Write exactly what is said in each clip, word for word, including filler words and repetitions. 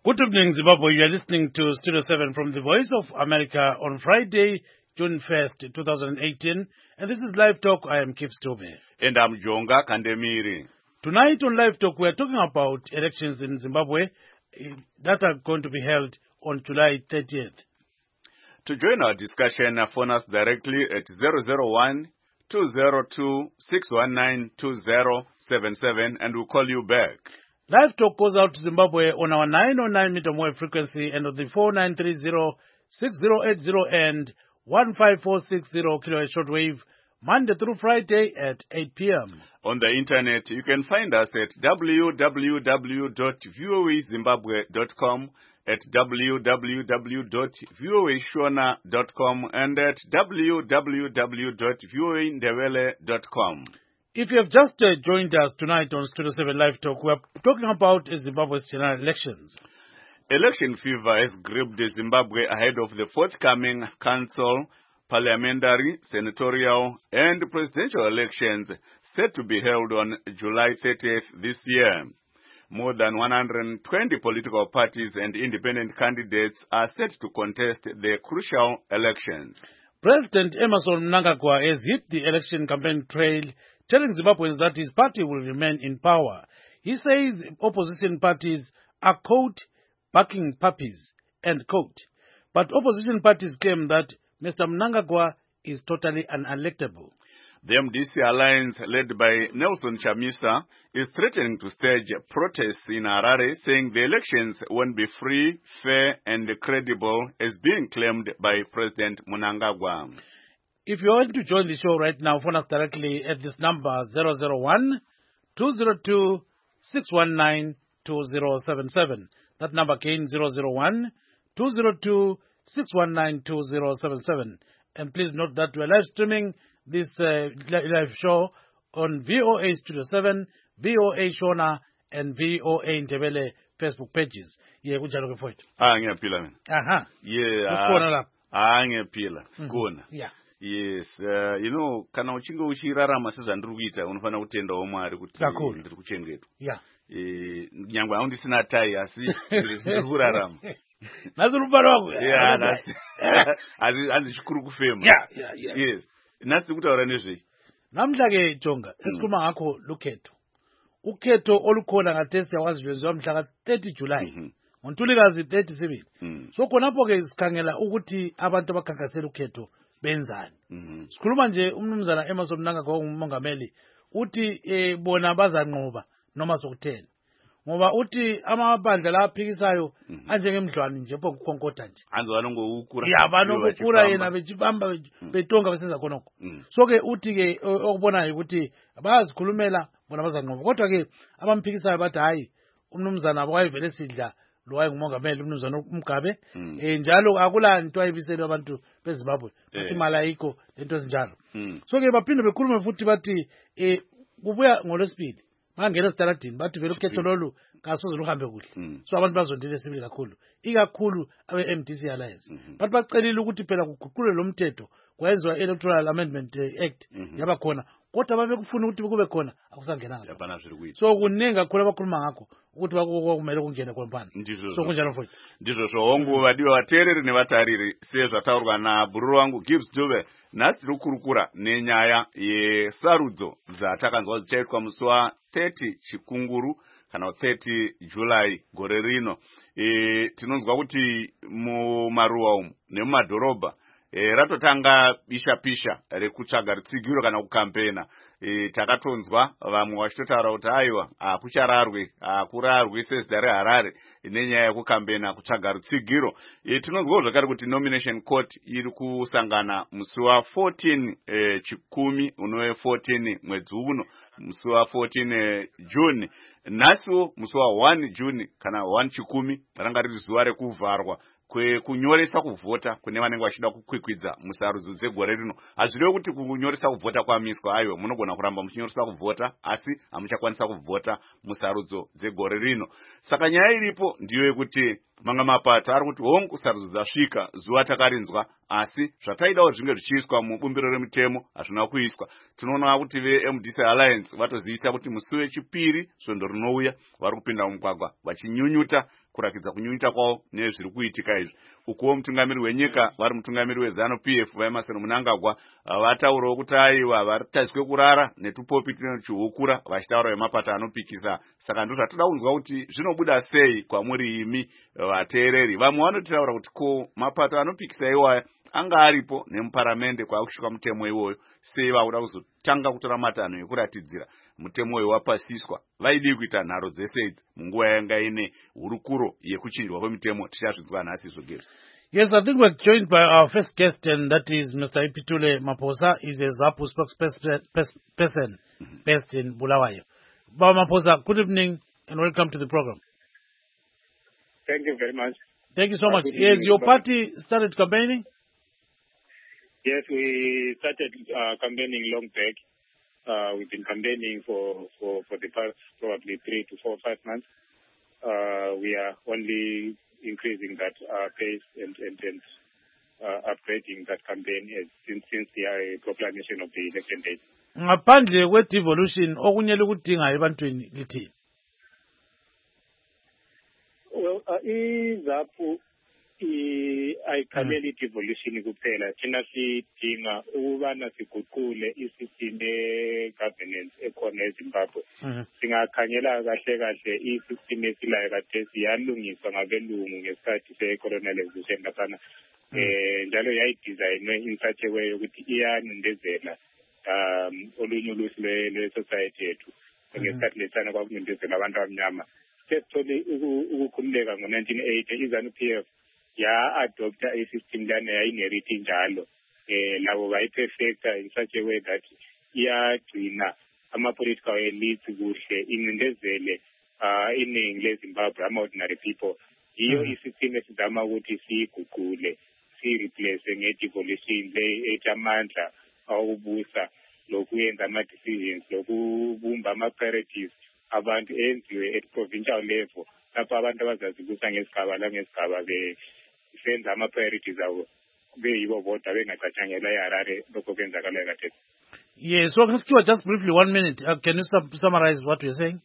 Good evening, Zimbabwe. You are listening to Studio seven from the Voice of America on Friday, June first, twenty eighteen. And this is Live Talk. I am Kip Stube. And I'm Jonga Kandemiri. Tonight on Live Talk, we are talking about elections in Zimbabwe that are going to be held on July thirtieth. To join our discussion, phone us directly at zero zero one, two zero two, six one nine, two zero seven seven and we'll call you back. Live Talk goes out to Zimbabwe on our nine oh nine meter wave frequency and on the four nine three zero, six zero eight zero and one five four six zero kilohertz shortwave, Monday through Friday at eight p m On the internet, you can find us at w w w dot voa zimbabwe dot com, at w w w dot voa shona dot com, and at w w w dot voa ndebele dot com. If you have just uh, joined us tonight on Studio seven Live Talk, we are talking about uh, Zimbabwe's general elections. Election fever has gripped Zimbabwe ahead of the forthcoming council, parliamentary, senatorial, and presidential elections set to be held on July thirtieth this year. More than one hundred twenty political parties and independent candidates are set to contest the crucial elections. President Emmerson Mnangagwa has hit the election campaign trail, telling Zimbabweans that his party will remain in power. He says opposition parties are, quote, backing puppies, end quote. But opposition parties claim that Mister Mnangagwa is totally unelectable. The M D C alliance, led by Nelson Chamisa, is threatening to stage protests in Harare, saying the elections won't be free, fair, and credible, as being claimed by President Mnangagwa. If you want to join the show right now, phone us directly at this number zero zero one, two zero two, six one nine, two zero seven seven. That number again, zero zero one, two zero two, six one nine, two zero seven seven. And please note that we are live streaming this uh, live show on V O A Studio seven, V O A Shona, and V O A Ndebele Facebook pages. Yeah, kunjalo ke mfowethu. Ah, ngiyaphila mina. Aha. Yeah. Sikhona lapha. Ah, ngiyaphila. Sikhona. Yeah. Yes, uh, you know, kana uchinge uchirarama sezvandiri kuita unofana kutendawo Mwari kuti ndiri kuchengetwa. Yeah. Eh, nyangwe aundisina tai asi ndiri kurarama. Nazo rubaro wako. Yeah, nasi. Asi chikuru kufema. Yeah, yeah, yeah. Yes. Nasi kutaura nezvei. Namhla ke Jonga, esikhuluma ngakho lukhetho. Ukhetho olukhona ngathesi yawazivezwa mhla ka thirty July. ngoNtulikazi thirty-seven. So khonapho ke sikhangela ukuthi abantu abakhankasela ukhetho benzani. Sikhuluma nje umnumzana Emmerson Mnangagwa umongameli uthi eh, bona bazanqoba noma sokuthena. Ngoba uthi amabandla la aphikisayo anjengemdlwane nje pho kukhonkotha nje. Anzwana ngokukura. Ya banokukura yena bejibamba betonga besenza khonoko. So ke uthi ke okubonayo ukuthi bayazikhulumela bona bazanqoba. Kodwa ke abamphikisayo bathi hayi umnumzana abawayivele sidla lo wayengumongameli umnumzana uMgabe eh njalo akulanto ayibisela abantu beZimbabwe futhi imali ayikho lento ezinjalo. So ke baphinde bekhulume futhi bathi eh kubuya ngolwesibili bangena esitaladini bathi vele ukhetho lolu kasoze luhambe kuhle. So abantu bazondile sibili kakhulu ikakhulu abe M D C alliance. Bathi bacelile ukuthi phela kuguqule lo mthetho kwenziwa electoral amendment act yaba khona kodwa babekufuna ukuthi kube khona akusangenanga. Yabana zviri kuita. So kuningi kakhulu abakhuluma ngakho ukuthi bakumele kungene kwempana. So kunjalo futhi. Ndizvo zvongu vadiwa vateereri nevatariri sezvataurwa nabururu wangu Gibbs Dube. Nhasi tiri kukurukura nenyaya yesarudzo dzatakanzwa dzichaitwa musi wa thirty Chikunguru kana thirty July gore rino. E, tinonzwa kuti mumaruwa umu nemumadhorobha E, ratotanga bisha-pisha rekutsvaga rutsigiro kana kukampena. E, takatonzwa vamwe vachitotaura kuti aiwa hakuchararwe hakurarwe sezida reHarare nenyaya yekukampena kutsvaga rutsigiro. E, tinonzwawo zvakare kuti nomination court iri kusangana musi wa fourteen e, Chikumi unove fourteen mwedzi uno, musi wa fourteen e, June. Nhasiwo musi wa one June kana one Chikumi ranga riri zuva rekuvharwa kunyoresa kuvhota kune vanenge vachida kukwikwidza musarudzo dzegore rino. Hazvirevo kuti kunyoresa kuvhota kwamiswa, aiwa munogona kuramba muchinyoresa kuvhota asi hamuchakwanisa kuvhota musarudzo dzegore rino. Saka nyaya iripo ndiyo yekuti manga mapato ari kuti hongu sarudzo dzasvika zuva takarinzwa asi zvataidawo zvinge zvichiiswa mubumbiro remutemo hazvina kuiswa. Tinoona kuti ve-M D C Alliance vatozivisa kuti musi wechipiri svondo rinouya vari kupinda mumugwagwa vachinyunyuta kurakidza kunyunyita kwavo nezviri kuitika izvi. Ukuwo mutungamiri wenyika vari mutungamiri weZanu P F vaEmerson Mnangagwa vataurawo kuti aiwa vatazwe kurara netupopi tunochihukura vachitaura vemapato anopikisa. Saka ndozvatoda kunzwa kuti zvinobuda sei kwamuri imi vateereri. Vamwe vanotaura kuti ko mapato anopikisa iwaya anga aripo nemuparamende kwakusvika mutemo iwoyo, sei vakuda kuzotanga kutora matanho ekuratidzira mutemo uyu wapasiswa. Vaidi kuita nharo dzese idzi munguva yanga ine hurukuro yekuchinjwa kwemitemo. Tichazvidzwa nhasi zvogeri. Yes, I think we're joined by our first guest, and that is Mister Ipitule Maphosa. He's a ZAPU spokesperson based in Bulawayo. Baba Maphosa, good evening and welcome to the program. Thank you very much. Thank you so much. Yes, your party started campaigning? Yes, we started uh, campaigning long back. Uh, we've been campaigning for, for, for the past probably three to four, five months. Uh, we are only increasing that uh, pace and, and, and uh, upgrading that campaign as, since, since the uh, proclamation of the election date. Ngaphandle kwe-devolution okunyele ukudinga ebantwini lithini? Well, uh, iZAPU ayikhaleli devolution kuphela. Thina sidinga ukubana siguqule isystem e-governance ekhona eZimbabwe. Singakhangela kahle kahle isystem esilayo kade siyalungiswa ngabelungu ngesikhathi se-colonialization laphana. Eh njalo yayidesignwe in such a way ukuthi iyanindezela um olunye uluhlu lwe-society yethu. Ngesikhathi lesana kwakunindezela abantu abamnyama. Sesithole ukukhululeka ngo-nineteen eighty iZanu P F ya-adopta i-system lana yayinerithi njalo. Eh labo bayiperfecta in such a way that iyagcina ama-political elites kuhle incindezele uh, iningi leZimbabwe, ama-ordinary people. Iyo i-system esizama ukuthi siyiguqule, siyi-replace nge-devolution le ethi amandla awubusa lokuyenza ama-decisions lokubumba ama-priorities abantu enziwe at provincial level lapho abantu abazazibusa ngesigaba langesigaba besenza ama-priorities abo beyibo bodwa bengacatshangela eHarare lokho kwenzakalayo kade. Yes, so let's give just briefly one minute. Uh, can you sum summarize what you're saying?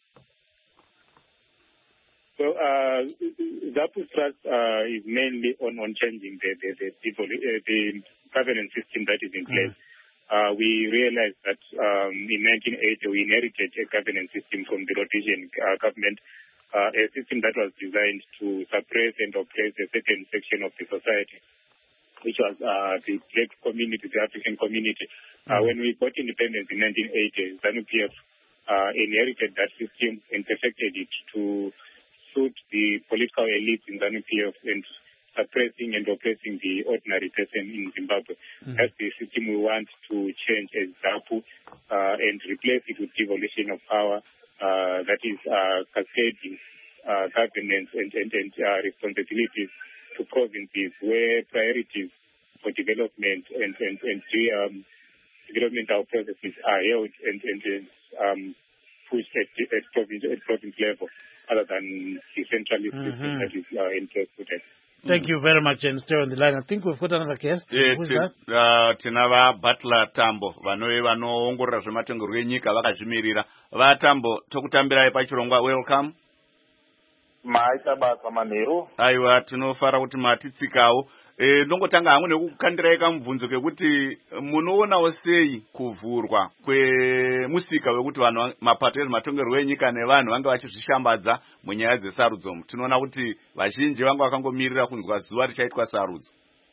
So uh, ZAPU's thrust uh, is mainly on, on changing the the, the, the, uh, the governance system that is in place. Mm. Uh, we realized that um, in nineteen eighty we inherited a governance system from the Rhodesian uh, government, uh, a system that was designed to suppress and oppress a certain section of the society, which was uh, the black community, the African community. Uh, mm-hmm. When we got independence in nineteen eighty, ZANU P F uh, inherited that system and perfected it to suit the political elites in ZANU P F and suppressing and oppressing the ordinary person in Zimbabwe. Mm-hmm. That's the system we want to change as ZAPU uh, and replace it with devolution of power uh, that is uh, cascading uh, governance and, and, and uh, responsibilities to provinces where priorities for development and, and, and um, developmental processes are held and, and, and um, pushed at, at, province, at province level other than the centralist mm-hmm. system that is uh, in place today. Thank you very much and stay on the line. I think we've got another guest. Yeah, Who's that? Uh, Tinava Butler Tambo. Vanoe vanoongorora zvematongerwo enyika vakazvimirira. Va Tambo, tokutambirai pachirongwa. Welcome. Maita basa manheru. Aiwa, tinofara kuti matitsikawo. E, ndongotanga hamwe nekukandirai kamubvunzo kekuti munoonawo sei kuvhurwa kwemusika wekuti vanhu mapato ezvematongerwo enyika nevanhu vange vachizvishambadza munyaya dzesarudzo. Tinoona kuti vazhinji vange vakangomirira kunzwa zuva richaitwa sarudzo.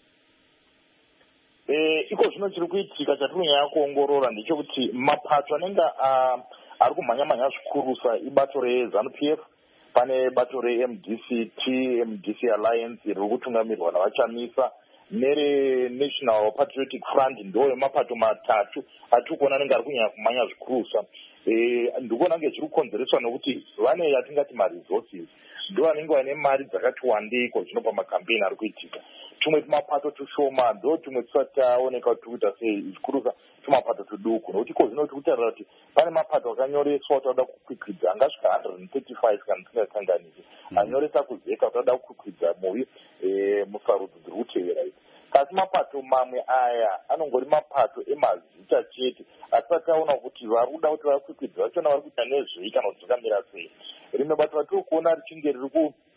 Eh, iko zvino chiri kuitika chatinonyanya kuongorora ndechekuti mapato anenge uh, ari kumhanya-mhanya zvikurusa ibato reZANU P F, pane bato re-M D C T, M D C Alliance riri kutungamirwa navaChamisa, nere-National Patriotic Front, ndo mapato matatu atiri kuona anenge ari kunyanya kumhanya zvikurusa. Eh, ndikuona kunge zviri kukonzereswa nokuti vane yatingati ma-resources, ndo vanenge vane mari dzakati wandeiko zvinopa makampeini ari kuitika. Tumwe tumapato tushoma ndo tumwe tusati taoneka kuti kuita sei zvikurusa tumapato tuduku, nokuti iko zvino tikutarira kuti pane mapato akanyoreswa kuti anoda kukwikwidza angasvika one hundred thirty-five kana tisingakanganisi anyoresa kuzeka kuti anoda kukwikwidza muvi musarudzo dziri kutevera idzi. Kasi mapato mamwe aya anongori mapato emazita chete asati aona kuti vari kuda kuti vakwikwidza vachona vari kuita nezvei kana kuti zvakamira sei. Rimwe bato ratiri kuona richinge riri ku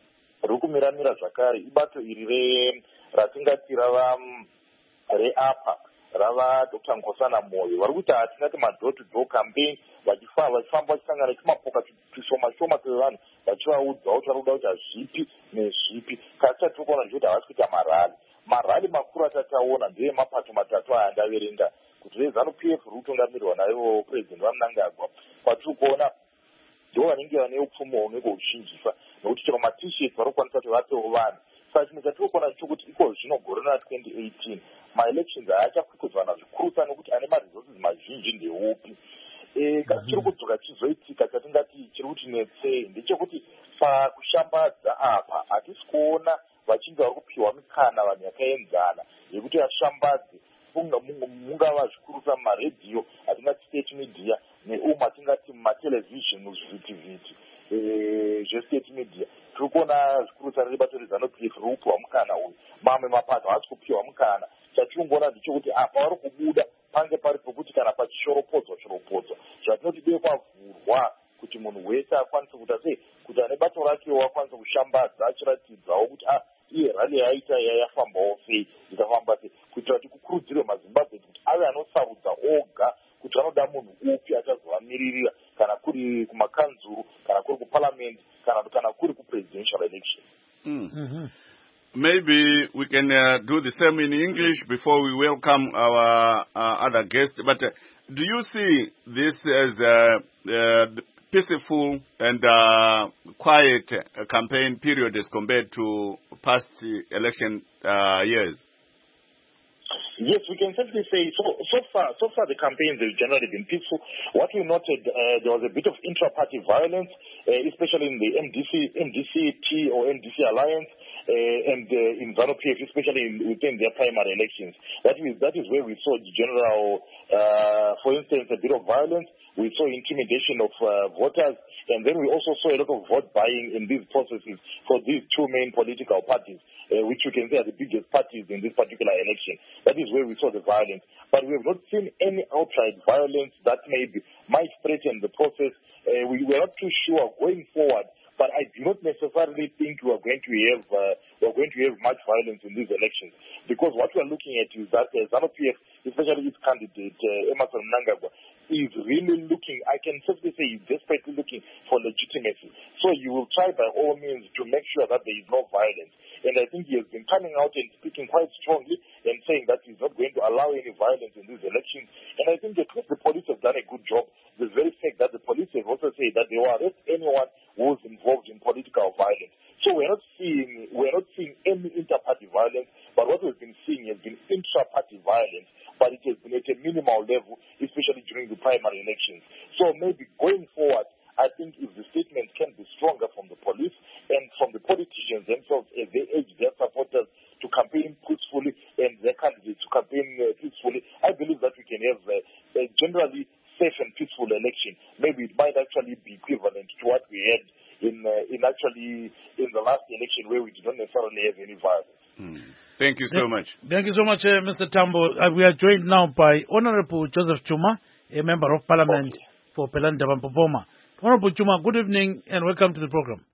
riri kumiramira zvakare ibato iri ratingati rava reapa rava Doctor Nkosana Moyo vari kuita hatingati mador to door campaign vachifamba vachisangana nechimapoka tushoma shoma twevanhu vachivaudzawo kuti vari kuda kuita zvipi nezvipi kasi tatiri kuona ndekuti havasi kuita marali marali makuru atataona ndevemapato matatu aya ndaverenga kuti rezanu P F riri kutungamirwa naivo purezidendi vaMnangagwa kwatiri kuona ndo vanenge vane upfumi hunenge huchinjisa nokuti chero matisheti vari kukwanisa kuti vapewo vanhu saka chimwe chatiri kuona ndechokuti iko zvino gore ratwenty eighteen maelections haachakwikwidzana zvikurusa nokuti ane maresources mazhinji ndeupi kasi chiri kudzoka chizoitika chatingati chiri kuti netsei ndechekuti pakushambadza apa hatisi kuona vachinge vari kupiwa mikana vanhu yakaenzana yekuti vashambadze mungava zvikurusa mumaredhiyo atingati state media neumwe atingati mumatelevision muzvivhitivhiti zvestate media tiri kuona zvikurusa rebato rezanu P F riri kupiwa mukana uyu mamwe mapato haasi kupiwa mukana chatirikuona ndechekuti apa vari kubuda pange pari pokuti kana pachishoropodzwa shoropodzwa zvatinoti dei kwavhurwa kuti munhu wese akwanise kuita sei kuti ane bato rakewo akwanise kushambadza achiratidzawo kuti a iye rali yaita yayafambawo sei ikafamba sei kuitira kuti kukurudzirwe mazimbabwe kuti ave anosarudza oga kuti vanoda munhu upi achazovamiririra kana kuri kumakanzuru kana kuri kuparliamendi kana kana kuri kupresidential election. Mm. Mm-hmm. Maybe we can uh, do the same in English before we welcome our uh, other guests. But uh, do you see this as a uh, uh, peaceful and uh, quiet uh, campaign period as compared to past election uh, years? Yes, we can certainly say so. So far, so far the campaigns have generally been peaceful. What we noted, uh, there was a bit of intra-party violence, uh, especially in the M D C, M D C T or M D C alliance, uh, and uh, in ZANU-P F, especially in, within their primary elections. That is that is where we saw the general, uh, for instance, a bit of violence. We saw intimidation of uh, voters, and then we also saw a lot of vote buying in these processes for these two main political parties, uh, which we can say are the biggest parties in this particular election. That is where we saw the violence. But we have not seen any outright violence that maybe might threaten the process. Uh, we were not too sure going forward, but I do not necessarily think we are going to have uh, we are going to have much violence in these elections, because what we are looking at is that uh, ZANU-P F, especially its candidate uh, Emmerson Mnangagwa, is really looking, I can safely say he's desperately looking for legitimacy. So you will try by all means to make sure that there is no violence. And I think he has been coming out and speaking quite strongly and saying that he's not going to allow any violence in these elections. And I think that the police have done a good job. The very fact that the police have also said that they will arrest anyone who is involved in political violence. So we're not seeing we're not seeing any inter-party violence, but what we've been seeing has been intra-party violence, but it has been at a minimal level, especially during the primary elections. So maybe going forward, I think if the statement can be stronger from the police and from the politicians themselves as they urge their supporters to campaign peacefully and their candidates to campaign uh, peacefully, I believe that we can have a, a generally safe and peaceful election. Maybe it might actually be equivalent to what we had in uh, in actually in the last election where we did not necessarily have any violence. Mm. Thank you so much. Thank you so much, uh, Mister Tambo. Uh, we are joined now by Honorable Joseph Chuma, a member of Parliament okay. for Pelani-Tabampopoma. Honorable Chuma, good evening and welcome to the program.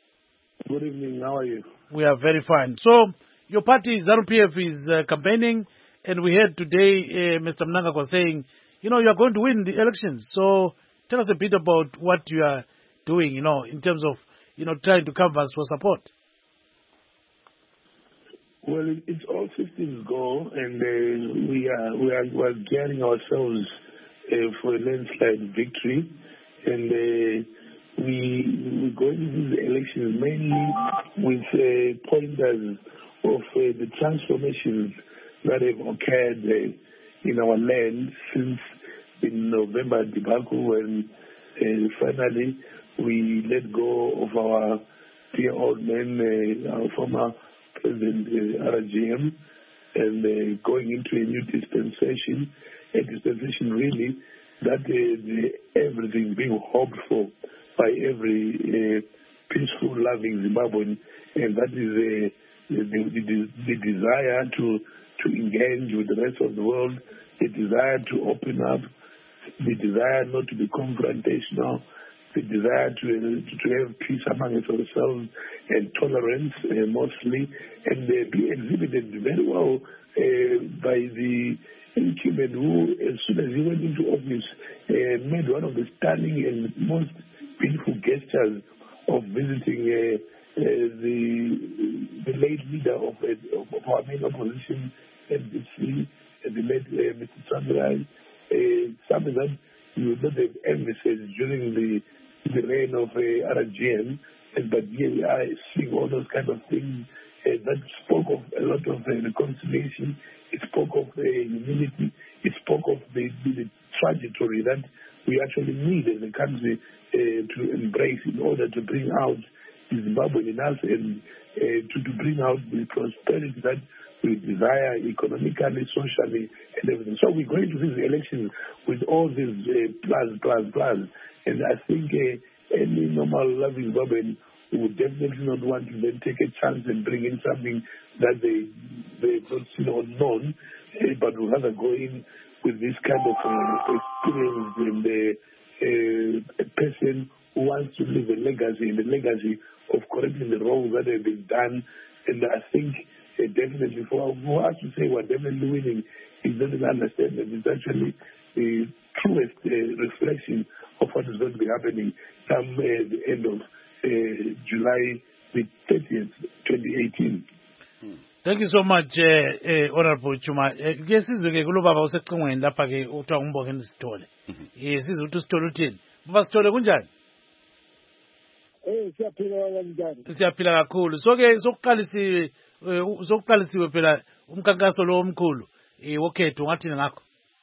Good evening. How are you? We are very fine. So, your party, ZANU-P F, is uh, campaigning, and we heard today uh, Mister Mnangagwa was saying, you know, you are going to win the elections. So, tell us a bit about what you are doing, you know, in terms of, you know, trying to canvass for support. Well, it, it's all systems go, and uh, we are we are we are gearing ourselves uh, for a landslide victory, and uh, we we go into these elections mainly with uh, pointers of uh, the transformations that have occurred uh, in our land since in November debacle, when uh, finally we let go of our dear old man, uh, our former President uh, R G M, and uh, going into a new dispensation, a dispensation really that uh, the, everything being hoped for by every uh, peaceful, loving Zimbabwean, and that is uh, the, the, the desire to, to engage with the rest of the world, the desire to open up, the desire not to be confrontational, the desire to, uh, to have peace among ourselves and tolerance uh, mostly, and uh, be exhibited very well uh, by the incumbent who, as soon as he went into office, uh, made one of the stunning and most beautiful gestures of visiting uh, uh, the the late leader of, uh, of our main opposition, M D C, uh, the late uh, Mister Tsvangirai, uh, something that you would not have envisaged during the the reign of uh, R G M, and but here we are seeing all those kind of things uh, that spoke of a lot of uh, reconciliation. It spoke of uh, humility. It spoke of the, the, the trajectory that we actually need as a country uh, to embrace in order to bring out the Zimbabwean in us and uh, to, to bring out the prosperity that we desire economically, socially, and everything. So we're going to these elections with all these uh, plans, plans, plans. And I think uh, any normal loving Zimbabwean would definitely not want to then take a chance and bring in something that they they've not seen or known, uh, but would rather go in with this kind of uh, experience and uh, a person who wants to leave a legacy, and the legacy of correcting the wrongs that have been done. And I think uh, definitely for, for us to say we're definitely winning is not an understanding. It's actually the truest uh, reflection of what is going to be happening come uh, the end of uh, July the thirtieth, twenty eighteen. Hmm. Thank you so much, uh, uh, Honorable Chuma. Ke sizwe kulo baba usecingweni lapha ke uthiwa nguMbongeni Sithole. Eh sizwe ukuthi Sithole uthini? Baba Sithole kunjani? Eh siyaphila kanjani? Siyaphila kakhulu. So ke sokuqalisiwe sokuqalisiwe phela umkankaso lo omkhulu eh wokhetho ngathini ngakho?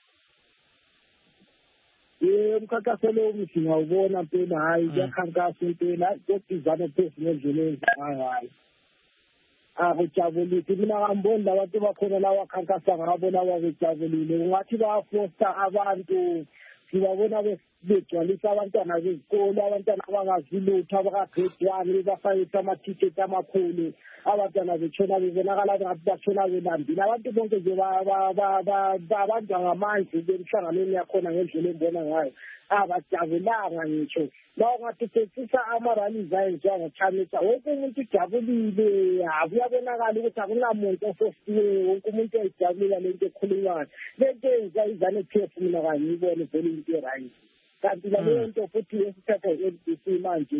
Eh umkankaso lo umthi ngawubona mpela hayi yakhankasa impela kodizana phezulu ngendlela ezayo. Abajabulile mina ngambona labantu bakhona lawa khankasa ngabona babejabulile ungathi bayafosta abantu sibabona begcwalisa abantwana bezikolo abantwana abangazilutho abakagredwane bafayisa amathiketi amakhulu abantwana betshona bebonakala ngathi batshona belambile abantu bonke nje babanjwa ngamanzi bemhlanganweni yakhona ngendlela embona ngayo abajabulanga ngitsho lawo ngathi sesisa amarallies ayenziwa ngochamisa wonke umuntu ujabulile kuyabonakala ukuthi akunamuntu ofosiwe wonke umuntu uyayijabulila lento ekhulunywayo lento eyenza izane-P F mina kangiyibone vele into e-right kanti laleyo nto futhi esithatha i-M D C manje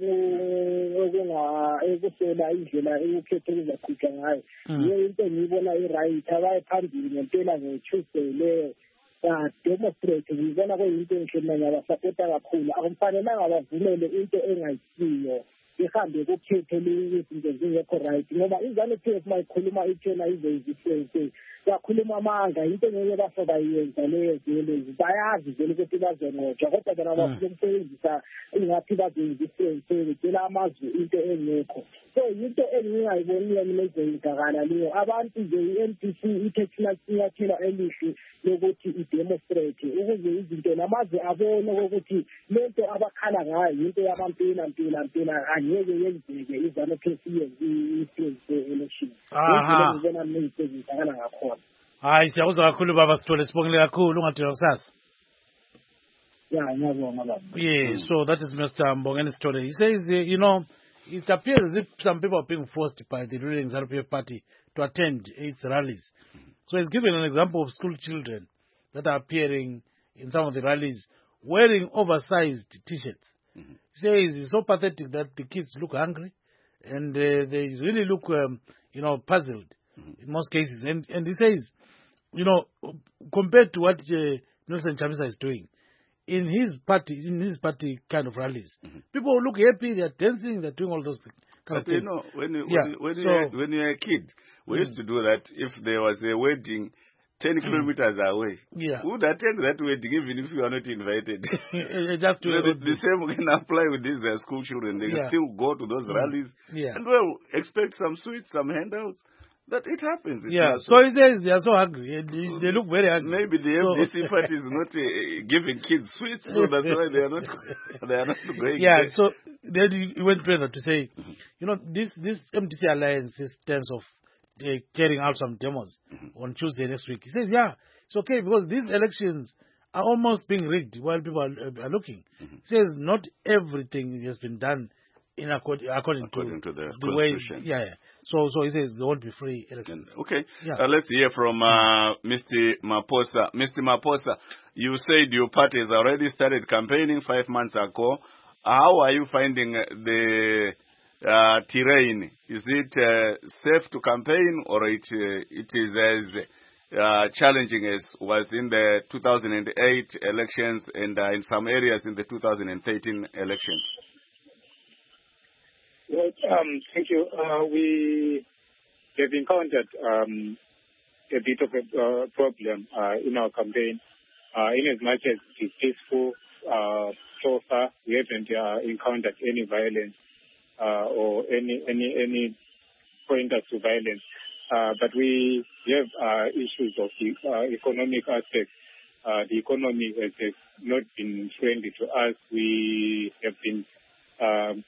ekusola indlela ukhetho kuzaqhutshwa ngayo yiyo into engiyibona i-right abaye phambili ngempela nge-Tuesday leyo demonstrate ngibona kuyinto enhle mina ngiyabasapota kakhulu akufanelanga bavumele into engayisiyo ihambe kukhetho izinto zingekho right ngoba izane-P F mayikhuluma itshena ize yakhuluma amanga into ngeke bafo bayenza leyo vele bayazi vele ukuthi bazonqotshwa kodwa bona bafuna ukusebenzisa ingathi bazoyizisebenzise betshela amazwi into engekho so yinto engingayiboniyo mina ezoyenzakala leyo abantu nje i-M D C ithe sinyathela elihle lokuthi i-demonstrate ukuze izinto namazwe abone ukuthi lento abakhala ngayo yinto yabampela mpela mpela angeke yenzeke izane-P F i-sebenzise election ngibona mina izenzakala ngakhona. Hayi siyakuzwa kakhulu baba Sithole sibongile kakhulu ungadinga kusasa. Yeah, ngiyabonga baba. Yes, so that is Mister Mbongeni Sithole. He says, uh, you know, it appears as if some people are being forced by the ruling ZANU P F party to attend its rallies. So he's given an example of school children that are appearing in some of the rallies wearing oversized T-shirts. Mm-hmm. He says it's so pathetic that the kids look hungry and uh, they really look, um, you know, puzzled mm-hmm. in most cases. And and he says, you know, compared to what uh, Nelson Chamisa is doing, in his party, in his party kind of rallies, mm-hmm. people look happy, they're dancing, they're doing all those things. But you know, when you, yeah. when, you, when, so, you're, when you're a kid, we mm. used to do that. If there was a wedding ten kilometers away, yeah. who would attend that wedding even if you are not invited? Just to the, the same can apply with these uh, school children. They yeah. can still go to those mm. rallies yeah. and, well, expect some sweets, some handouts. That it happens. It yeah, so he says they are so hungry. They, they look very hungry. Maybe the so, M D C party is not uh, giving kids sweets, so that's why they are not they are not going. Yeah, there. so then he went further to say, mm-hmm. you know, this this M D C alliance in terms of uh, carrying out some demos mm-hmm. on Tuesday next week. He says, yeah, it's okay because these elections are almost being rigged while people are, are looking. Mm-hmm. It says not everything has been done in accord, according, according to, to, the, the way. Yeah, yeah. So, so he says there won't be free elections. Okay. Yeah. Uh, let's hear from uh, Mister Maposa. Mister Maposa, you said your party has already started campaigning five months ago. How are you finding the uh, terrain? Is it uh, safe to campaign, or it uh, it is as uh, challenging as was in the two thousand eight elections and uh, in some areas in the two thousand thirteen elections? Well, um, thank you. Uh, we have encountered um, a bit of a uh, problem uh, in our campaign. Uh, in as much as it is peaceful, uh, so far we haven't uh, encountered any violence uh, or any any any pointers to violence. Uh, but we have uh, issues of the uh, economic aspect. Uh, the economy has, has not been friendly to us. We have been um,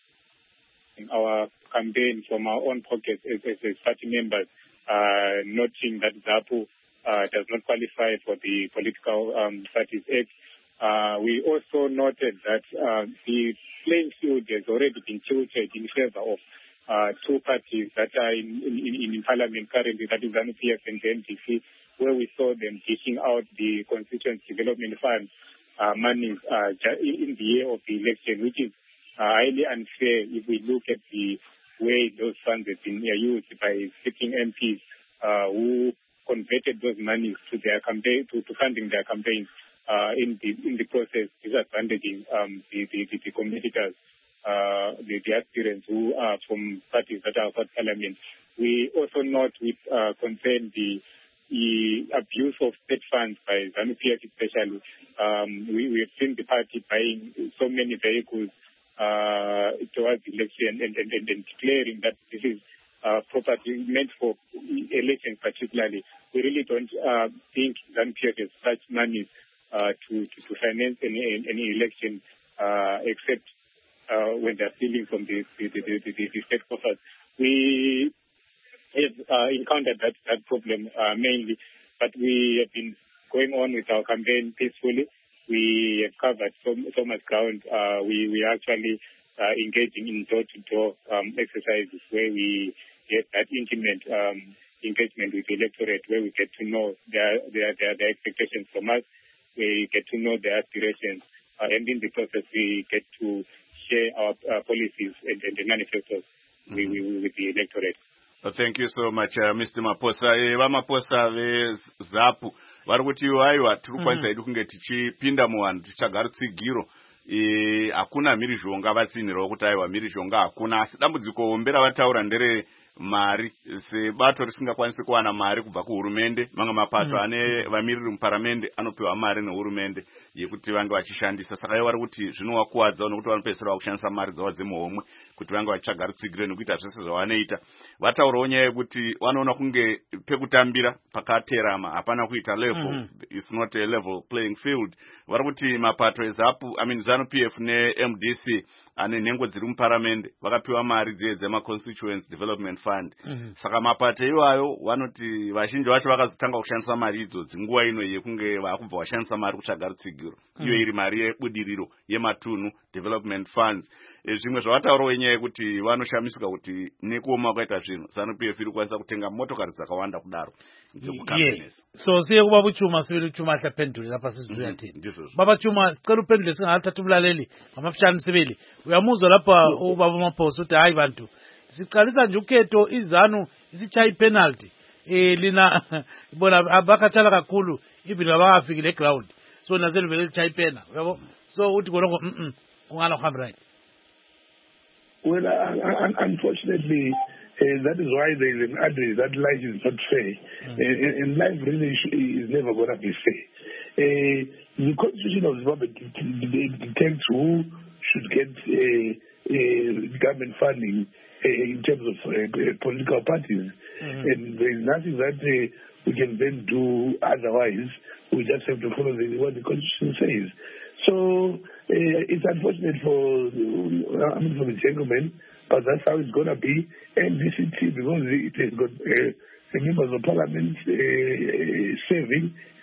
in our campaign from our own pockets as, as, as party members, uh, noting that ZAPU uh, does not qualify for the Political um, Parties Act. Uh, we also noted that uh, the playing field has already been tilted in favor of uh, two parties that are in, in, in, in Parliament currently, that is ZANU P F and the M D C, where we saw them dishing out the Constituency Development Fund uh, monies uh, in the year of the election, which is uh, highly unfair if we look at the way those funds have been uh, used by sitting M Ps uh, who converted those monies to their campaign, to, to funding their campaigns uh, in the in the process, disadvantaging um, the, the, the, the competitors, uh, the, the aspirants who are from parties that are outside Parliament. We also note with uh, concern the the abuse of state funds by ZANU P F especially. Um, we, we have seen the party buying so many vehicles uh, towards the election and, and, and, and declaring that this is uh, property meant for elections particularly. We really don't uh, think ZANU P F has such money uh, to, to, to finance any, any election uh, except uh, when they're stealing from the, the, the, the, the, the state coffers. We have uh, encountered that, that problem uh, mainly, but we have been going on with our campaign peacefully. We have covered so, so much ground. Uh, we, we are actually uh, engaging in door-to-door um, exercises where we get that intimate um, engagement with the electorate, where we get to know their, their, their, their expectations from us, we get to know their aspirations, uh, and in the process we get to share our uh, policies and, and the manifestos mm-hmm. we, we, with the electorate. Uh, thank you so much, uh, Mister Maposa. Eh, vamaposa vezapu vari kuti aiwa tiri kukwanisa hedu kunge tichipinda muvanhu tichagara tsigiro hakuna mhirizhonga vatsinhirawo kuti aiwa mhirizhonga hakuna, asi dambudziko hombe ravataura ndere mari. Sebato risingakwanisi kuwana mari kubva kuhurumende, mamwe mapato ane vamiriri muparamende anopiwa mari nehurumende yekuti vange vachishandisa. Saka vari kuti zvinovakuwadza nokuti vanopedzisira vakushandisa mari dzavo dzemuhomwe kuti vange vachitsvaga rutsigiro nekuita zvese zvavanoita. Vataurawo nyaya yekuti vanoona kunge pekutambira pakaterama, hapana kuita level, mm -hmm. It's not a level playing field. Vari kuti mapato eZAPU, I mean ZANU P F ne-M D C ane nhengo dziri muparamende vakapiwa mari dziye dzema-Constituency Development Fund. Mm -hmm. Saka mapato iwayo vanoti vazhinji vacho vakazotanga kushandisa mari idzo dzinguva ino yekunge vakubva vashandisa mari kutsvaga rutsigiro. Mm -hmm. Iyo iri mari yebudiriro yematunhu Development Funds. E, zvimwe zvavataurawo inyaya yekuti vanoshamisika kuti nekuoma kwaita zvinhu ZANU P F iri kwanisa kutenga motokari dzakawanda kudaro dzekukampenesa. So siye kuba buchuma sibili chuma ahlaphendule lapha sizwe yathini. Baba Chuma sicela uphendule singathatha umlaleli ngamafishane sibili. Uyamuzwa lapha ubaba Maposa uthi hayi bantu siqalisa nje ukhetho iZANU isichayi penalty eh lina bona abakhathala kakhulu even abakafikile eground, so nazelo vele ichayi pena yabo. So uthi kona ngo mhm ungana kuhamba right. Well, uh, unfortunately, uh, that is why there is an address that life is not fair. Mm. Uh, and life really is never going to be fair. Uh, the Constitution of Zimbabwe dictates who should get uh, uh, government funding uh, in terms of uh, political parties. Mm. And there is nothing that uh, we can then do otherwise. We just have to follow the, what the Constitution says. So uh, it's unfortunate for, uh, I mean, for the gentleman, but that's how it's going to be. And D C T, because it has got uh, the members of parliament uh, serving,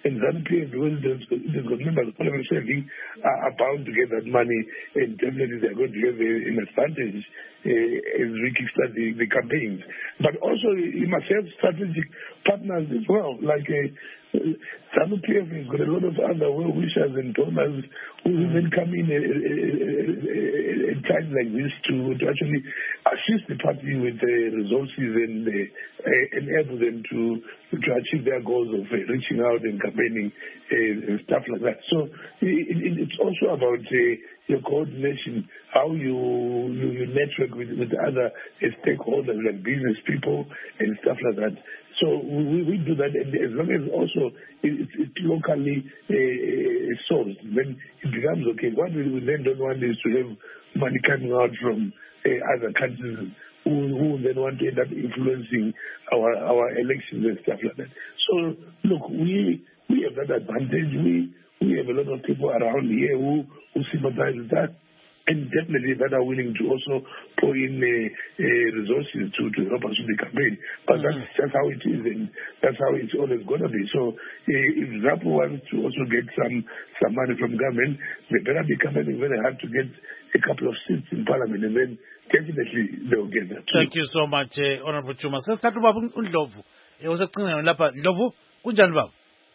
And ZANU-P F, because there's, there's got members of parliament serving, are, are bound to get that money, and definitely they're going to have a, an advantage uh, as we kickstart the, the campaigns. But also, you must have strategic partners as well, like uh, ZANU-P F has got a lot of other well-wishers and donors who will then come in at, at, at times like this to, to actually assist the party with the resources and uh, enable them to, to achieve their goals of uh, reaching out and campaigning uh, and stuff like that. So it, it, it's also about uh, your coordination, how you you, you network with, with other uh, stakeholders like business people and stuff like that. So we, we do that, and as long as also it's, it's locally uh, sourced, then it becomes okay. What we then don't want is to have money coming out from uh, other countries who, who then want to end up influencing our our elections and stuff like that. So look, we we have that advantage. We we have a lot of people around here who, who sympathize with that, and definitely that are willing to also pour in uh, uh, resources to, to help us with the campaign. But mm-hmm. that's just how it is, and that's how it's always going to be. So uh, if ZAPU wants to also get some, some money from government, they better be campaigning very hard to get a couple of seats in parliament, and then definitely they'll get that. Thank you so much, uh, Honorable Chuma. Sesithatha ubaba uNdlovu. Usecingweni lapha. Ndlovu, kunjani baba?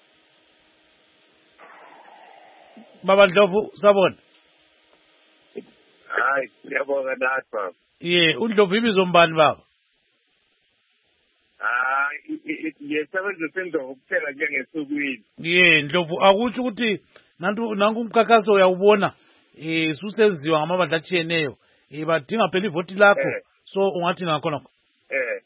Baba Ndlovu, sabona? Hayi, siyabonga nathi baba. Ye, uNdlovu ibizo mbani baba? Ah, ngisebenza Ndlovu kuphela njengesukwini. Ye, Ndlovu akuthi ukuthi nantu nanku umkhankaso uyawubona eh susenziwa ngamabandla atshiyeneyo. Eh badinga phela ivoti lakho. Eh. So ungathi ngakhona. Eh.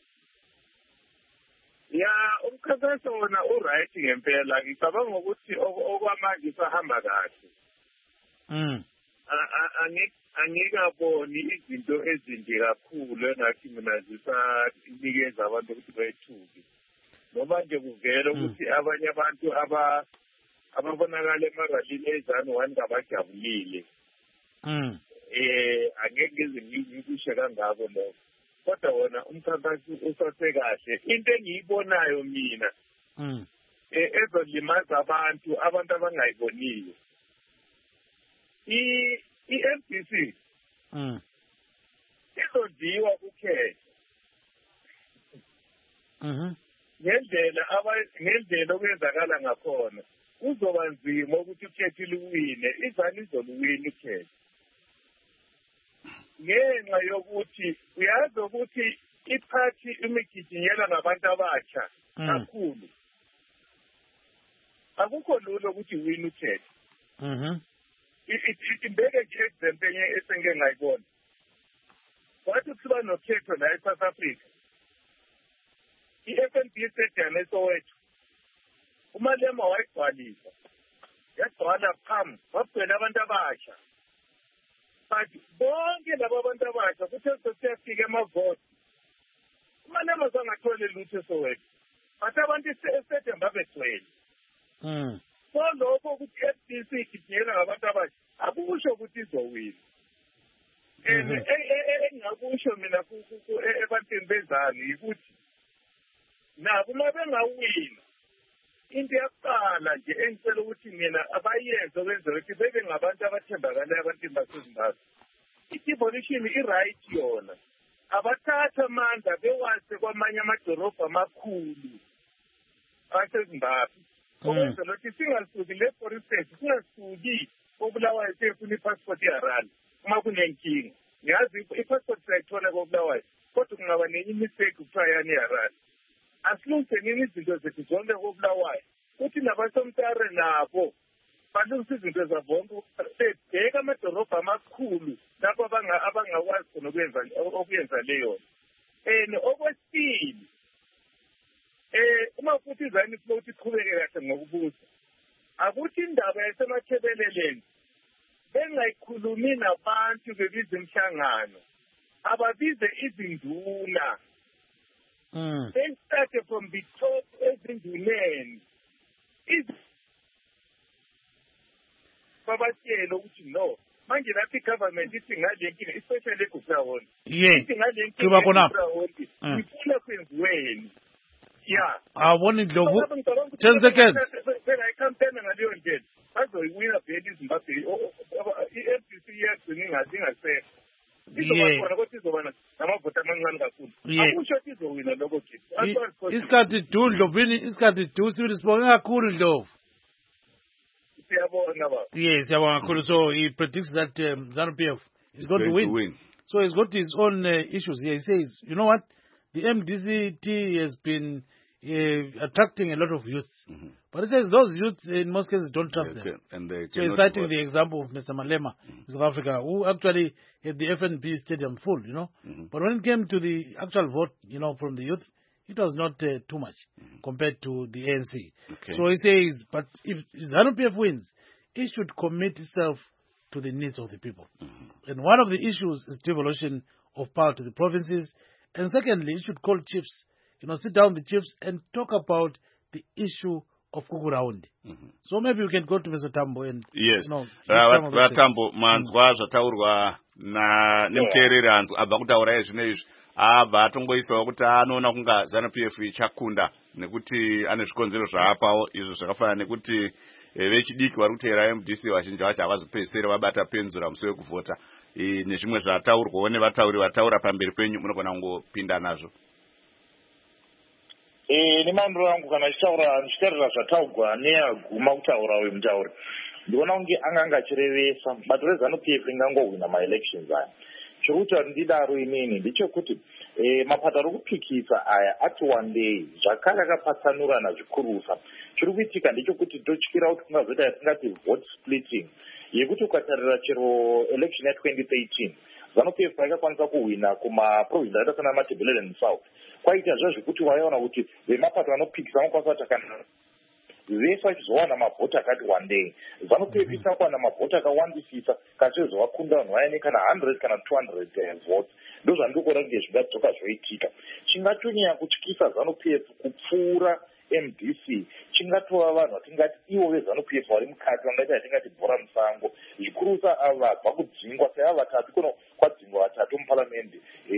Ya, umkhankaso wona uright ngempela. Ngicabanga ukuthi okwamanje sahamba kahle. Mm. Angikaboni izinto ezinde kakhulu engathi mina zisanikeza abantu ukuthi bayithuke. Ngoba nje kuvela ukuthi abanye abantu aba ababonakala emaralini ezanu wani ngabajabulile. Mm. Eh angeke ngikushe kangako lo. Kodwa wona umkhankaso usase kahle. Into engiyibonayo mina mm eh ezolimaza abantu abantu abangayiboniyo. I I-M D C mm izodiwa kukhela. Mhm. Ngendlela aba ngendlela okwenzakala ngakhona kuzoba nzima ukuthi ukhethe liwine, izani izoluwina ukhethe. Ngenxa yokuthi uyazi ukuthi iphathi imigijinyela ngabantu abatsha kakhulu. Akukho lula ukuthi win ukhethe. Mhm. Imbeke nje example enye esenge ngayibona. Wathi kuba nokhetho la eSouth Africa. I-F N B stadium eSoweto. Umalema wayigcwalisa. Yagcwala phambi, wabhela abantu abasha. But bonke laba abantu abasha kuthe sesiyafika emavoti. Umalema zangathole lutho eSoweto. But abantu estadium babegcwele. Mm. So lokho ukuthi F D C igijela ngabantu abasha akusho ukuthi izowina. Eh engakusho mina ebantwini bezani ukuthi nabo uma bengawina into yaqala nje engicela ukuthi mina abayenze okwenza ukuthi bebe ngabantu abathembakalayo abantu baseZimbabwe. I-devolution i-right yona abathatha amandla bewase kwamanye amadolobha amakhulu aseZimbabwe. Okwenza lokhu singasuki le for instance singasuki obulawayo sefuna ipassport yaRand uma kunenkinga. Ngiyazi ipassport sayithola kobulawayo kodwa kungaba nenye mistake kuthiwa yani yaRand. Asilungise nini izinto zethu zonke kobulawayo kuthi nabasomtare nabo balungisa izinto zabonke bebheka amadolobha amakhulu lapho abangakwazi khona ukwenza okuyenza leyo. And okwesibili eh uma futhi izani futhi iqhubeke kahle ngokubuza akuthi indaba yasemathebeleleni bengayikhulumi nabantu bebiza imhlangano ababize izinduna. Mm. They started from the top ezinduneni. Babatshela ukuthi no manje lapha igovernment ithi ngale nkinga especially eGusawondi. Yeah. Ithi ngale Kuba khona. nkinga ifuna kwenziweni. Yeah. I want it, ten seconds. Bengayikhampena ngaleyo ndlela bazoyiwina vele iZimbabwe i-F D C iyagcina ingasekho. Izobakhona kodwa izoba namavoti amancane kakhulu. Akusho ukuthi izowina lokho kithi. Isikhathi du Ndlovini, isikhathi du sibili sibonge kakhulu Ndlovu. Siyabona baba. Yes, siyabonga kakhulu. So he predicts that um, ZANU P F is going, going to win. To win. So he's got his own uh, issues here. He says, you know what? The M D C T has been uh, attracting a lot of youths. Mm-hmm. But he says those youths, in most cases, don't trust yeah, them. And they so he's citing the example of Mister Malema in mm-hmm. South Africa, who actually had the F N B stadium full, you know. Mm-hmm. But when it came to the actual vote, you know, from the youth, it was not uh, too much mm-hmm. compared to the A N C. Okay. So he says, but if ZANU P F wins, it should commit itself to the needs of the people. Mm-hmm. And one of the issues is devolution of power to the provinces. And secondly, it should call chiefs, you know, sit down with the chiefs and talk about the issue of Kukuraundi. Mm-hmm. So maybe we can go to Mister Tambo and, yes. you know, uh, Tambo, manzwa zvataurwa na nemuteereri anzwa abva kutaura izvi izvi abva atongoisawo kuti anoona kunga ZANU P F ichakunda nekuti ane zvikonzero zvaapawo izvo zvakafanana nekuti vechidiki vari kuteera M D C vazhinji vacho havazopedzisira vabata penzura musi wekuvhota nezvimwe zvataurwawo nevatauri vataura pamberi penyu munogona kungopinda nazvo. Nemandiro angu kana ndichitaura ndichitarira zvataurwa neaguma kutaura uyu mutauri ndiona kunge anganga achirevesa bato reZANU P F ringangohwina maelections aya. Chiri kuti ndidaro inini ndechekuti mapato ari kupikisa aya ati wandei zvakare akapatsanurana zvikurusa. Chiri kuitika ndechekuti totyira kuti kungazoita yatingati vote splitting yekuti ukatarira chero election ya twenty thirteen ZANU P F aikakwanisa kuhwina kumaprovinsi akaita sana Matabeleland South. Kwaita zvazvekuti waiona kuti vemapato anopikisa vanokwanisa kuti kana vese vachizowana mavhoti akati wandei ZANU P F isina kuwana mavhoti akawandisisa kana sezovakunda vanhu vaine kana one hundred kana two hundred votes. Ndo zvandikuona kunge zvingadzoka zvoitika. Chingatonyanya kutyisa ZANU P F kupfuura M D C chingatova vanhu vatingati ivo veZANU P F vari mukati vangaita yatingati bhora musango zvikurusa ava vabva kudzingwa seava vatatu kuno kwadzingwa vatatu muparamende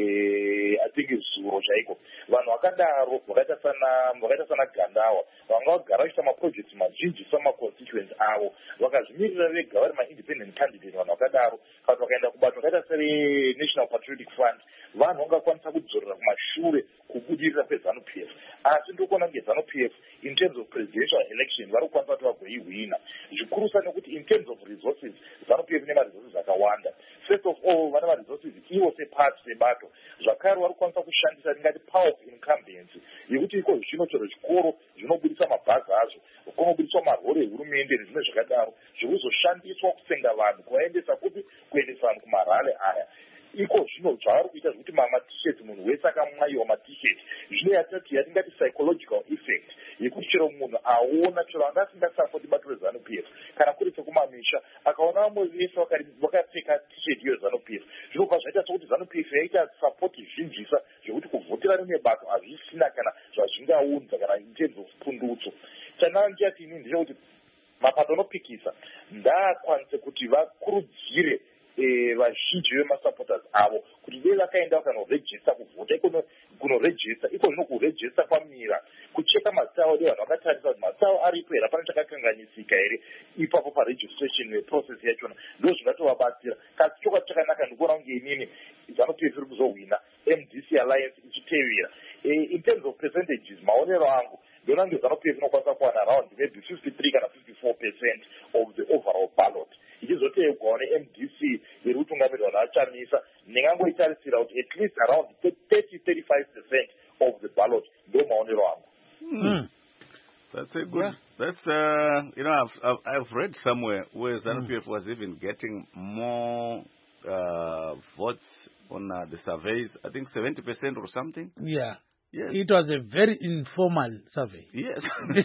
atingi zuro chaiko vanhu vakadaro vakaita sana vakaita sana Gandawa vanga vagara vachiita maprojects mazhinji samaconstituents avo vakazvimirira vega vari maindependent candidate vanhu vakadaro kana vakaenda kubato vakaita sereNational Patriotic Front vanhu vangakwanisa kudzorera kumashure kubudirira kweZANU P F. Asi ndikuona kunge ZANU P F in terms of presidential election vari kukwanisa kuti vagoihwina zvikurusa nekuti in terms of resources ZANU P F ine maresources akawanda. First of all vane maresources ivo sepati sebato zvakare vari kukwanisa kushandisa ringati power of incumbency yekuti iko zvino chero chikoro zvinobudisa mabhazi azvo kunobudiswa marori ehurumende nezvimwe zvakadaro zvirikuzoshandiswa kusenga vanhu kuvaendesa kupi kuendesa vanhu kumarale aya. Iko zvino zvavari kuita zvekuti mamatisheti munhu wese akamwayiwa matisheti zvino yatati yatingati psychological effect yekuti chero munhu aona chero anga asingasapoti bato reZANU P F kana kuri sekumamisha akaona vamwe vese vakapfeka tisheti iyo ZANU P F zvinobva zvaita sokuti ZANU P F yaita sapoti zvinjisa zvekuti kuvhotera rimwe bato hazvisina kana zvazvingaunza kana in terms of pundutso. Chandaa ndichati inini ndechekuti mapato anopikisa ndaakwanise kuti vakurudzire vazhinji vemasupporters avo kuti dei vakaenda vakanorejista kuvhota kunorejista iko zvino kurejista kwamira kucheka mazita avo devanhu vakatarisa kuti mazita avo aripo here hapana chakakanganisika here ipapo paregistration process yachona ndo zvingatovabatsira. Kasi chokwadi chakanaka ndikuona kunge inini ZANU P F iri kuzohwina M D C Alliance ichitevera in terms of percentages maonero angu ndona kunge ZANU P F inokwanisa kuwana around maybe fifty-three kana fifty-four percent of the overall ballot ichizoteekwawo neM D C iri kutungamirwa naachamisa ndingangoitarisira kuti at least around thirty to thirty-five percent of the ballot ndo maonero angu. Mm. That's a good. Yeah. That's uh, you know, I've, I've I've read somewhere where ZANU P F mm. was even getting more uh, votes on uh, the surveys. I think seventy percent or something. Yeah. Yes. It was a very informal survey. Yes.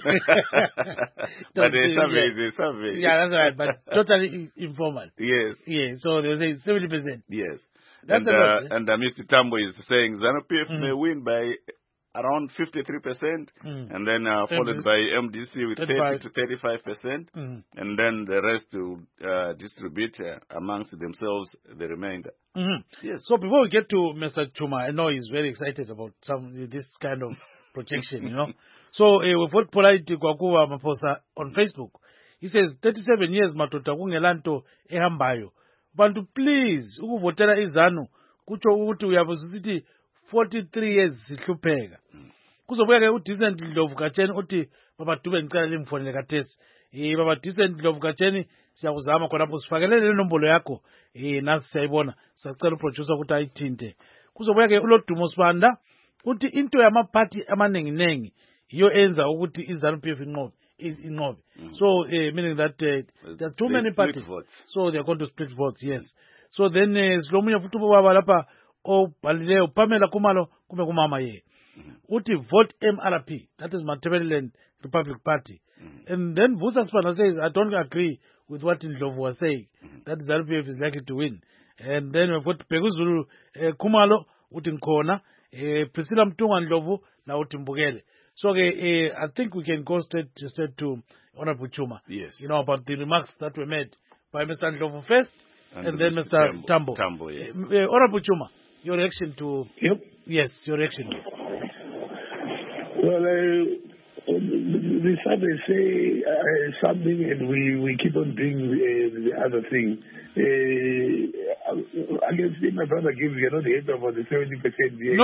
But the survey is a survey. Yeah, that's right. But totally informal. Yes. Yeah. So they say seventy percent. Yes. That's and a lot, uh, eh? and uh, Mister Tambo is saying ZANU P F Mm. may win by around fifty-three percent, Mm. and then uh, followed by M D C with thirty-five thirty to thirty-five percent, Mm. and then the rest to uh, distribute uh, amongst themselves the remainder. Mm-hmm. Yes. So before we get to Mister Chuma, I know he's very excited about some this kind of projection, you know. So uh, we've got Polite Kwakuwa Maposa on Facebook. He says, thirty-seven years matota kungelanto ehambayo. Bantu please, ukuvotela izanu, kucho ukuthi uyabuzisithi forty-three years sihlupheka. Kuzobuya ke udecent Ndlovu Katsheni uthi baba Dube ngicela limfonele kathesi. Eh baba decent Ndlovu Katsheni siyakuzama khona lapho sifakele le nombolo yakho. Eh nasi siyayibona. Sicela uproducer ukuthi ayithinte. Kuzobuya ke uLodumo Sibanda uthi into yamaphathi amaningi nengi iyo enza ukuthi iZANU P F inqobe inqobe. So uh, meaning that uh, there are too many parties. Votes. So they are going to split votes, yes. So then Silomunya futhi baba lapha obhalileyo Pamela Kumalo kume kumama ye. Uthi vote M R P, that is Matabeleland Republic Party. Mm-hmm. And then Vusa Sibanda says, I don't agree with what Ndlovu was saying, mm-hmm. that ZANU P F is likely to win. And then we've got Peguzulu uh, Kumalo uthi Nkona, uh, Priscilla Mtunga Ndlovu na uthi Mbukele. So uh, uh, I think we can go straight, straight to Honorable Chuma. Yes. You know, about the remarks that were made by Mister Ndlovu first, and, and then Mister Tambo. Tambo, Tambo yes. Uh, uh, Honorable Chuma, your reaction to... Yep. Yes, your reaction. Well, uh, the Sunday say uh, something and we, we keep on doing uh, the other thing. Uh, I can see my brother gives you know the answer about the seventy percent. No!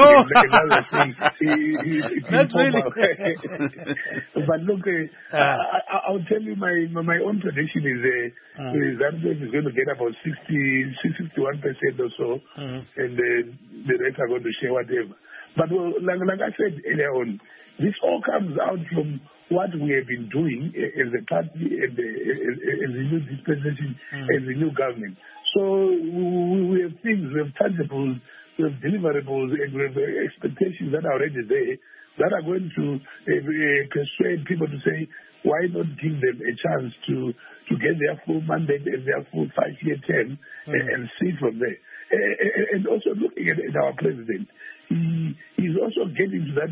Not really. But look, uh, uh, I, I'll tell you my my own prediction is uh, uh, ZANU P F is going to get about sixty, sixty-one percent or so, uh-huh. and uh, the rest are going to share whatever. But well, like, like I said earlier on, this all comes out from what we have been doing as a party and as a new dispensation, mm. as a new government. So we have things, we have tangibles, we have deliverables, and we have expectations that are already there that are going to uh, persuade people to say, why not give them a chance to, to get their full mandate and their full five-year term mm. and, and see from there. Uh, and also looking at, at our president, he is also getting to that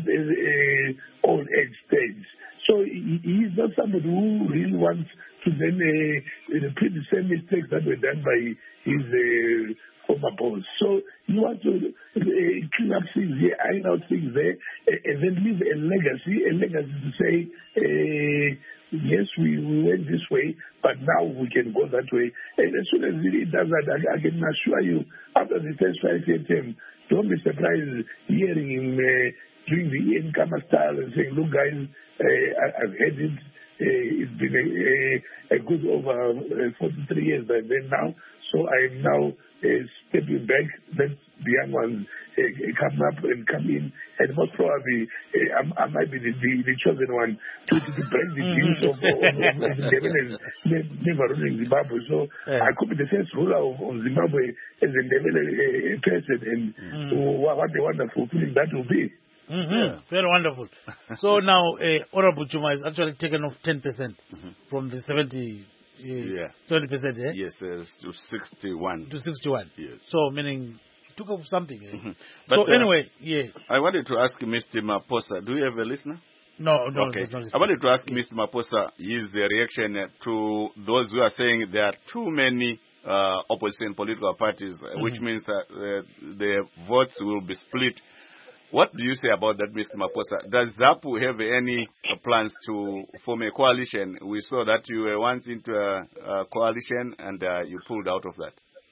uh, old age stage. So he, he is not somebody who really wants to then uh, repeat the same mistakes that were done by his uh, former boss. So he wants to uh, clean up things here, iron out things there, uh, and then leave a legacy, a legacy to say, uh, yes, we, we went this way, but now we can go that way. And as soon as he does that, I, I can assure you, after the first five-year term, don't be surprised hearing him uh, doing the Ian Kama style and saying, look, guys, uh, I, I've had it. Uh, it's been a, a, a good over uh, forty-three years by then now. So I am now uh, stepping back. Let the young ones uh, come up and come in. And most probably, uh, I, I might be the, the, the chosen one to, to break the news of, of, of, of Ndebele never ruling Zimbabwe. So yeah. I could be the first ruler of, of Zimbabwe as a Ndebele uh, person. And mm. what, what a wonderful feeling that will be. Mm-hmm. Yeah. Very wonderful. So now, uh, Honorable Chuma is actually taken off ten percent mm-hmm. from the seventy, uh, yeah. seventy percent, eh? Yes, uh, to sixty-one. To sixty-one. Yes. So, meaning, took off something. Eh? Mm-hmm. But, so, uh, anyway, yeah. I wanted to ask Mister Maposa, do you have a listener? No, no, okay. no. I wanted to ask Mister Maposa his uh, reaction to those who are saying there are too many uh, opposition political parties, mm-hmm. which means that uh, the votes will be split. What do you say about that, Mister Maposa? Does ZAPU have any uh, plans to form a coalition? We saw that you were once into a, a coalition and uh, you pulled out of that.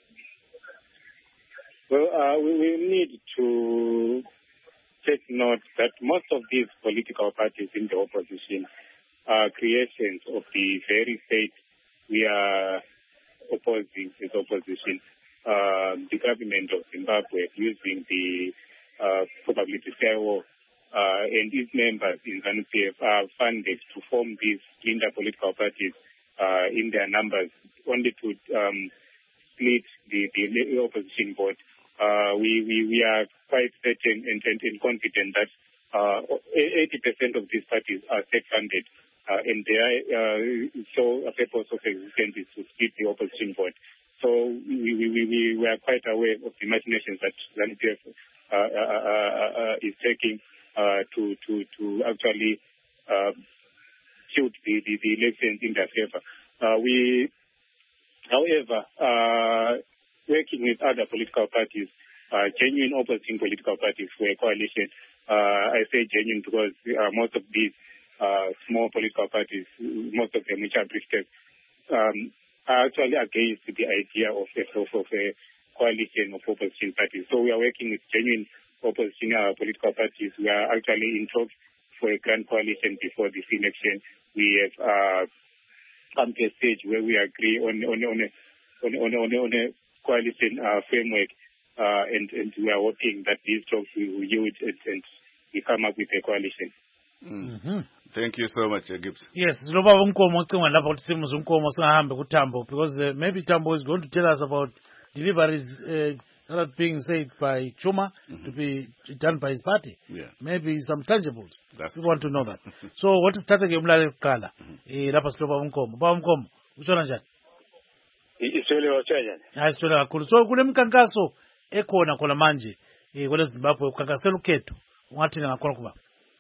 Well, uh, we, we need to take note that most of these political parties in the opposition are creations of the very state we are opposing as opposition. Uh, the government of Zimbabwe using the Uh, probably the C I O uh, and its members in ZANU P F are funded to form these splinter political parties uh, in their numbers, only to um, split the, the opposition vote. Uh, we, we, we are quite certain and, and, and confident that uh, eighty percent of these parties are state-funded, uh, and their uh, so a purpose of existence is to split the opposition vote. So we, we, we, we are quite aware of the machinations that ZANU P F uh, uh, uh, uh, is taking uh, to, to, to actually uh, tilt the, the, the elections in their favor. Uh, we, however, uh, working with other political parties, uh, genuine opposing political parties for a coalition. Uh, I say genuine because uh, most of these uh, small political parties, most of them which are briefed, um, are actually against the idea of a, of, of a coalition of opposition parties. So we are working with genuine opposition uh, political parties. We are actually in talks for a grand coalition before this election. We have uh, come to a stage where we agree on on on a on on on, on a coalition uh, framework, uh, and and we are hoping that these talks will yield and, and we come up with a coalition. Mm. Mm-hmm. Thank you so much, uh, Gibbs. Yes, Loba Unkomo because uh, maybe Tambo is going to tell us about deliveries uh, that are being said by Chuma mm-hmm. to be done by his party. Yeah. Maybe some tangibles. That's we want to know that. So what is starting Mlale Kala? Lapas Loba Unkomo. Ba Unkomo. Uchona njani? Iswele wachaja. Iswele wakulu. So kule mkangaso eko na kola manje eh kule Zimbabwe ukakaselu ketu. Ungathi ngakona kuba.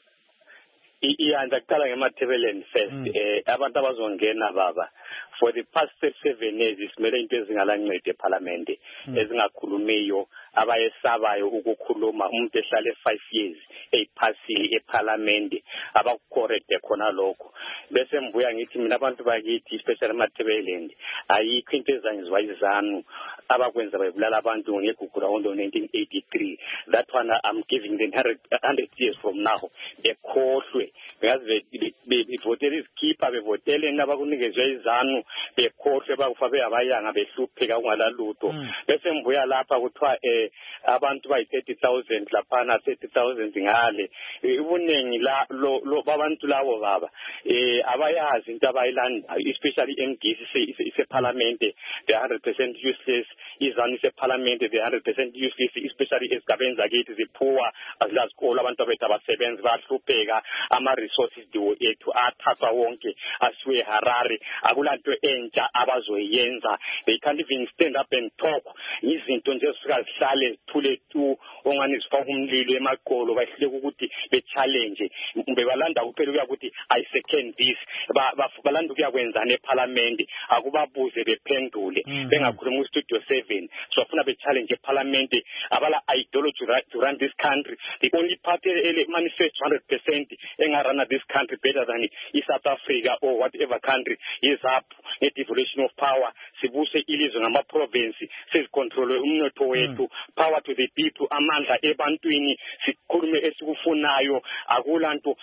Iyanza kuqala ngemathebeleni first eh abantu abazongena baba for the past seven years isimele into ezingalancede eParliament ezingakhulumiyo abayesabayo ukukhuluma umuntu ehlale five years eyiphasile eParliament abakucorrect khona lokho bese mbuya ngithi mina abantu bakithi especially emathebeleni ayikho into ezangizwayizanu abakwenza bayibulala abantu ngegugula ondo nineteen eighty-three. That one I'm giving them one hundred years from now bekhohlwe ngaze bevotela izikhipha bevotele nabakunikezwe izanu bekhohlwe bakufa beyabayanga behlupheka kungalalutho bese mbuya lapha kuthiwa eh abantu bayi thirty thousand laphana thirty thousand ngale ubunengi la lo babantu labo baba eh abayazi into abayilanda especially M D C ise parliament they one hundred percent useless izanu ise parliament they one hundred percent useless especially esigabeni zakithi ziphuwa azilazikolo abantu abethu abasebenzi bahlupheka ama resources diwo ethu athatha wonke asiwe Harare akulanto entsha abazoyenza they can't even stand up and talk izinto nje zifika zihlale thule tu ongani sifaka umlilo emaqolo bahleke ukuthi be challenge mbe balanda kuphela kuya ukuthi I second this balanda kuyakwenza neParliament akubabuze bephendule bengakhuluma uStudio seven so afuna be challenge eParliament abala ideology to run this country the only party ele manifest one hundred percent engarana this country better than South Africa or whatever country is up at devolution of power sibuse ilizwe ngama province sizicontrol umnotho wethu power to the people amandla ebantwini sikhulume esikufunayo akulanto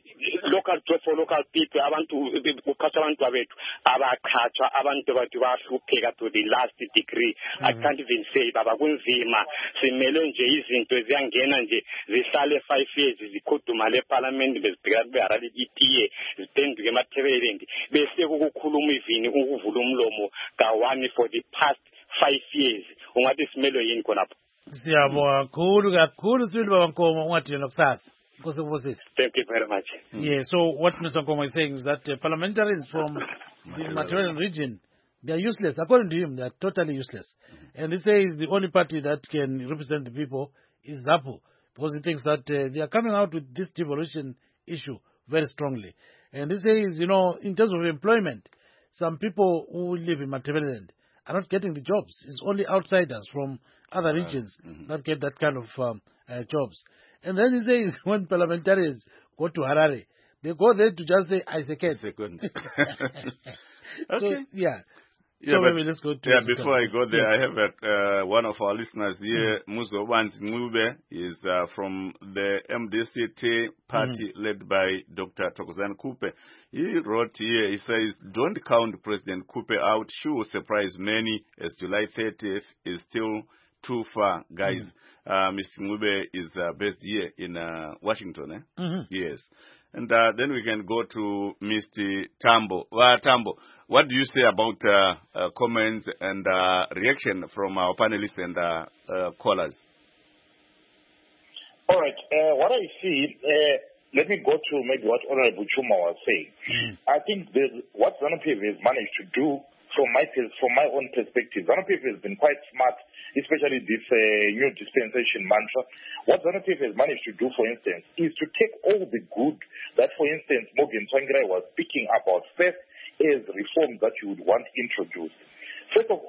local job for local people abantu ukhatha abantu abethu abaqhathwa abantu bathu bahlupheka to the last degree. I can't even say baba kunzima simele nje izinto eziyangena nje zihlale five years zikhuduma leParliament bezibheka beharali itiye zipenduke emathebeleni bese ukukhuluma ivini ukuvula umlomo ka one for the past five years ungathi simelo yini khona lapho siyabonga kakhulu kakhulu sibili baba Nkomo ungathi nokusasa Nkosi kubusisi. Thank you very much. Yeah, so what Mister Nkomo is saying is that uh, parliamentarians from the Matabeleland region, they are useless. According to him, they are totally useless. And he says the only party that can represent the people is ZAPU, because he thinks that uh, they are coming out with this devolution issue very strongly. And he says, you know, in terms of employment, some people who live in Matabeleland are not getting the jobs. It's only outsiders from other regions mm-hmm. that get that kind of um, uh, jobs. And then he says when parliamentarians go to Harare, they go there to just say, I second. Second. So, okay. yeah. Yeah, so but, maybe let's go to yeah before I go there, yeah. I have a, uh, one of our listeners here, mm. Muzo Wanzi Ngube, is uh, from the M D C T party mm. led by Doctor Thokozani Kupe. He wrote here, he says, don't count President Kupe out. She will surprise many as July thirtieth is still too far, guys. Mm. Uh, Mister Ngube is uh, based here in uh, Washington, eh? Mm-hmm. Yes. And uh, then we can go to Mister Tambo. Uh, Tambo, what do you say about uh, uh, comments and uh, reaction from our panelists and uh, uh, callers? All right. Uh, what I see, uh, let me go to maybe what Honorable Chuma was saying. Mm. I think the, what ZANU-P F has managed to do, from my from my own perspective, ZANU-P F has been quite smart, especially this uh, new dispensation mantra. What ZANU-P F has managed to do, for instance, is to take all the good that, for instance, Morgan Tsvangirai was speaking about first as reforms that you would want introduced. First of all,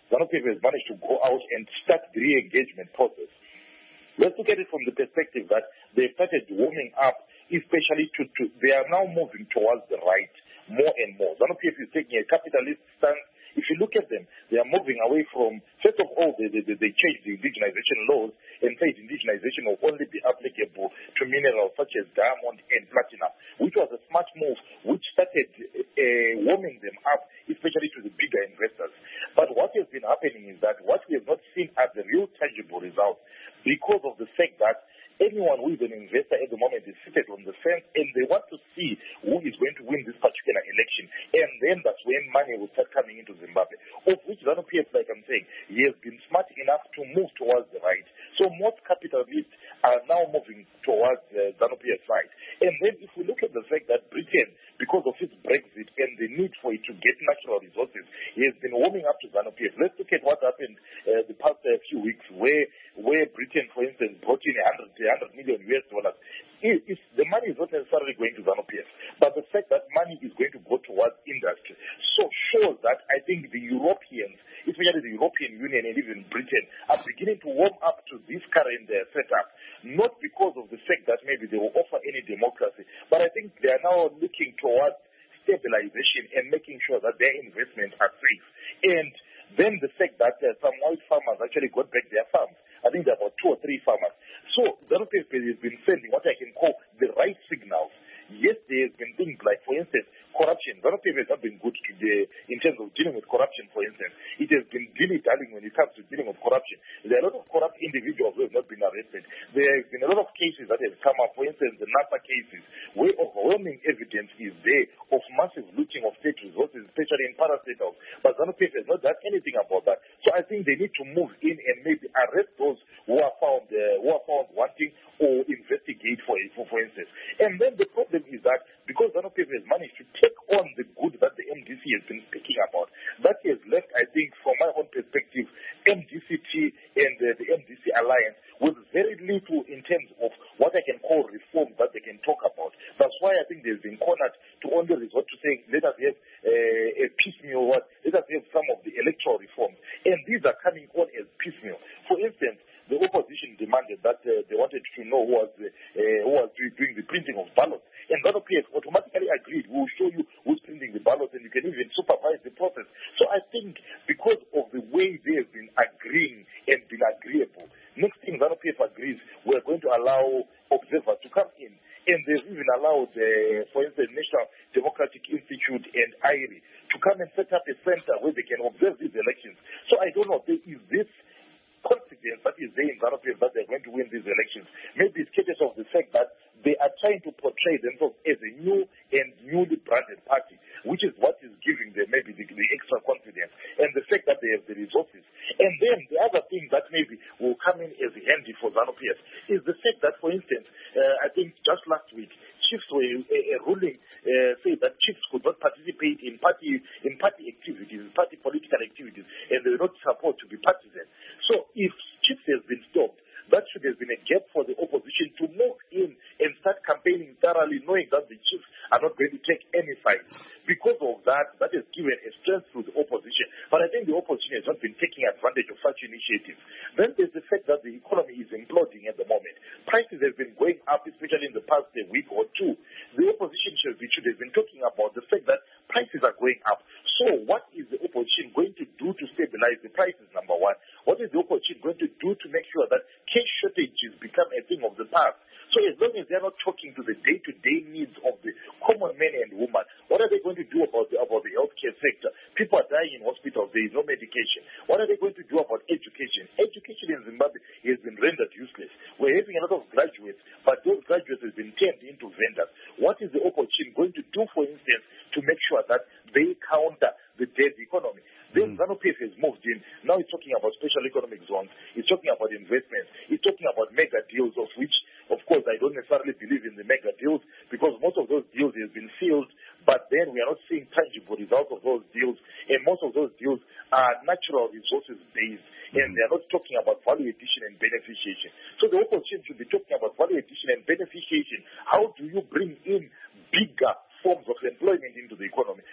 ZANU-P F has managed to go out and start the re-engagement process. Let's look at it from the perspective that they started warming up, especially to, to they are now moving towards the right more and more. ZANU-P F is taking a capitalist stance. If you look at them, they are moving away from, first of all, they, they, they changed the indigenization laws and said indigenization will only be applicable to minerals such as diamond and platinum, which was a smart move, which started uh, warming them up, especially to the bigger investors. But what has been happening is that what we have not seen are the real tangible results because of the fact that anyone who is an investor at the moment is seated on the fence and they want to see who is going to win this particular election. And then that's when money will start coming into Zimbabwe, of which ZANU-P F, like I'm saying, he has been smart enough to move towards the right. So most capitalists are now moving towards the ZANU-P F side. And then if we look at the fact that Britain, because of its Brexit and the need for it to get natural resources, he has been warming up to ZANU-P F. Let's look at what happened uh, the past uh, few weeks where, where Britain, for instance, brought in one hundred one hundred million U S dollars. It, it's, the money is not necessarily going to ZANU-P F, but the fact that money is going to go towards industry so shows that I think the Europeans, especially the European Union and even Britain, are beginning to warm up to this current uh, setup, not because of the fact that maybe they will offer any democracy, but I think they are now looking towards stabilization and making sure that their investments are safe. And then the fact that uh, some white farmers actually got back their farms. I think there are about two or three farmers. So ZANU-P F has been sending what I can call the right signals. Yes, there has been things like, for instance, corruption. ZANU-P F has not been good today in terms of dealing with corruption, for instance. It has been dilly-dallying when it comes to dealing with corruption. There are a lot of corrupt individuals who have not been arrested. There have been a lot of cases that have come up, for instance, the NASA cases, where overwhelming evidence is there of massive looting of state resources, especially in parastatals. But ZANU-P F has not done anything about that. So I think they need to move in and maybe arrest those who are found uh, who are found wanting or investigate for, for for instance. And then the problem is that because ZANU-P F has managed to take on the good that the M D C has been speaking about, that has left, I think, from my own perspective, M D C T and uh, the M D C alliance with very little in terms of what I can call reform that they can talk about. That's why I think they've been cornered to only resort to saying, let us have uh, a piecemeal, what, let us have some of the electoral reforms. And these are coming on as piecemeal. For instance, the opposition demanded that uh, they wanted to know who was, uh, who was doing the printing of ballots. And ZANU-P F automatically agreed, we will show you who's printing the ballots and you can even supervise the process. So I think because of the way they have been agreeing and been agreeable, next thing ZANU-P F agrees, we're going to allow observers to come in. And they've even allowed, uh, for instance, National Democratic Institute and I R I to come and set up a center where they can observe these elections. So I don't know, there is this confidence that is there in ZANU-P F that they're going to win these elections. Maybe it's cases of the fact that they are trying to portray themselves as a new and newly branded party, which is what is giving them maybe the, the extra confidence, and the fact that they have the resources. And then the other thing that maybe will come in as handy for ZANU-P F is the fact that, for instance, uh, I think just last week, chiefs were a, a ruling uh, say that chiefs could not participate in party in party activities, party political activities, and they were not supposed to be partisan. So if chiefs has been stopped, that should have been a gap for the opposition to move in and start campaigning thoroughly, knowing that the chiefs are not going to take any sides. Because of that, that has given a strength to the opposition. But I think the opposition has not been taking advantage of such initiatives. Then there's the fact that the economy is imploding at the moment. Prices have been going up, especially in the past a week or two. The opposition should, be, should have been talking about the fact that prices are going up. So what is the opposition going to do to stabilize the prices, number one? What is the opposition going to do to make sure that cash shortages become a thing of the past? So as long as they're not talking to the day-to-day needs of the common man and woman, what are they going to do about the, about the healthcare sector? People are dying in hospitals. There is no medication. What are they going to do about education? Education in Zimbabwe has been rendered useless. We're having a lot of graduates, but those graduates have been turned into vendors. What is the opposition going to do, for instance, to make sure that they counter the dead economy? Then ZANU-P F has moved in. Now it's talking about special economic zones. It's talking about investments. It's talking about mega deals, of which, of course, I don't necessarily believe in the mega deals because most of those deals have been sealed, but then we are not seeing tangible results of those deals. And most of those deals are natural resources based, and they are not talking about value addition and beneficiation. So the opposition should be talking about value addition and beneficiation. How do you bring in bigger forms of employment into the economy?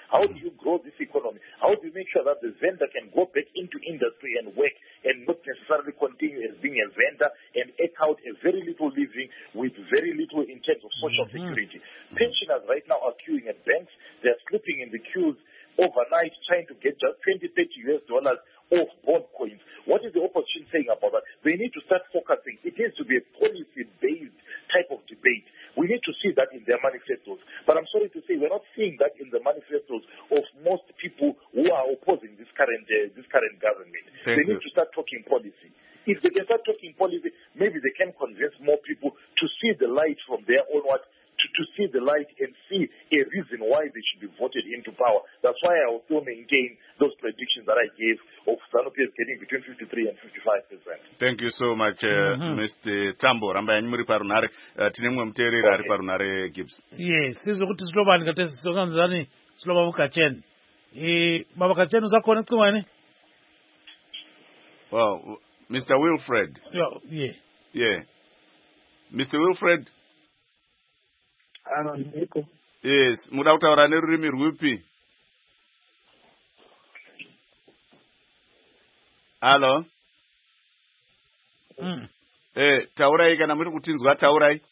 How do you grow this economy? How do you make sure that the vendor can go back into industry and work and not necessarily continue as being a vendor and eke out a very little living with very little in terms of social mm-hmm. security? Pensioners right now are queuing at banks. They're sleeping in the queues overnight trying to get just twenty, thirty U S dollars off bond coins. What is the opposition saying about that? They need to start focusing. It needs to be a policy-based type of debate. We need to see that in their manifestos. But I'm sorry to say we're not seeing that in the manifestos of most people who are opposing this current uh, this current government. Thank they you. Need to start talking policy. If they can start talking policy, maybe they can convince more people to see the light from their own what To, to see the light and see a reason why they should be voted into power. That's why I will still maintain those predictions that I gave of ZANU-P F getting between fifty-three and fifty-five percent. Thank you so much, uh, mm-hmm. Mister Tambo. Ramba yanyu muri parunare. Uh, tinemwe muteereri ari parunare Gibbs. Yes, sizokuti silobani katesi sokanzani siloba bukacheni. Eh, baba kacheni uzakona kumani? Well, Mister Wilfred. Yeah, yeah. Yeah. Mister Wilfred. Yes, muda kutaura nerurimi rwupi? Hello? Mm. Eh, taurai kana muri kutinzwa taurai?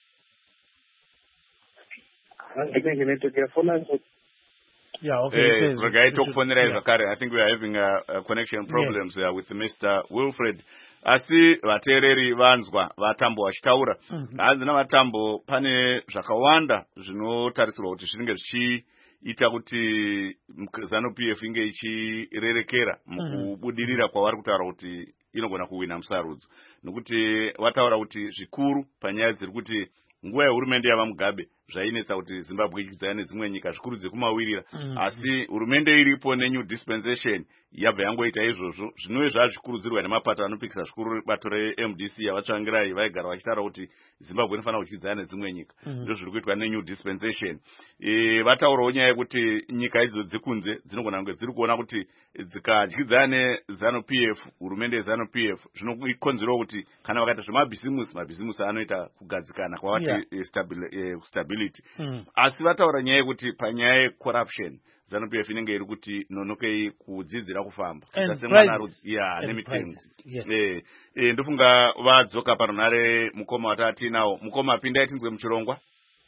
Yeah, okay. Eh, Regai talk for I think we are having a, a connection problems yeah. uh, with Mister Wilfred. Asi vateereri vanzwa vatambo vachitaura hanzi navatambo pane zvakawanda zvinotarisirwa kuti zvinenge zvichiita kuti ZANU-P F inge ichirerekera mukubudirira kwavari kutaura kuti inogona kuwina musarudzo, nokuti vataura kuti zvikuru panyaya dziri kuti nguva yehurumende yava Mugabe zvainetsa kuti Zimbabwe ichidzana nedzimwe nyika zvikuru dzekumawirira mm-hmm. asi hurumende iripo nenew dispensation yabva yangoita izvozvo zvinove zvazvikurudzirwa nemapato anopikisa zvikuru bato re-M D C yavatsvangirai vaigara vachitaura kuti Zimbabwe inofanira kuchidzana nedzimwe nyika mm-hmm. ndo zviri kuitwa nenew dispensation. E, vataurawo nyaya yekuti nyika idzo dzikunze dzinogona kunge dziri kuona kuti dzikadyidzana neZANU-P F hurumende yeZANU-P F zvinokonzerawo kuti kana vakaita zvemabhizimusi mabhizimusi anoita kugadzikana kwavati yeah. stabili, stability Mm. asi vataura nyaya yekuti panyaya yecorruption ZANU-P F inenge iri kuti nonokei kudzidzira kufamba ya nemitengo eh eh ndofunga vadzoka parunare mukoma watati nawo mukoma pinda itinzwe muchirongwa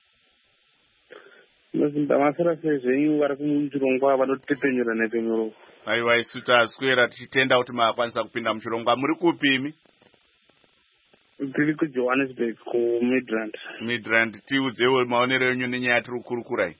nozinda masara sezvenyu vari kumuchirongwa vanotepenyura nepenyuro aiwa isuta square tichitenda kuti makwanisa kupinda muchirongwa muri kupimi tiri kuJohannesburg kuMidrand. Midrand tiudzewo maonero enyu nenyaya tiri kukurukurai.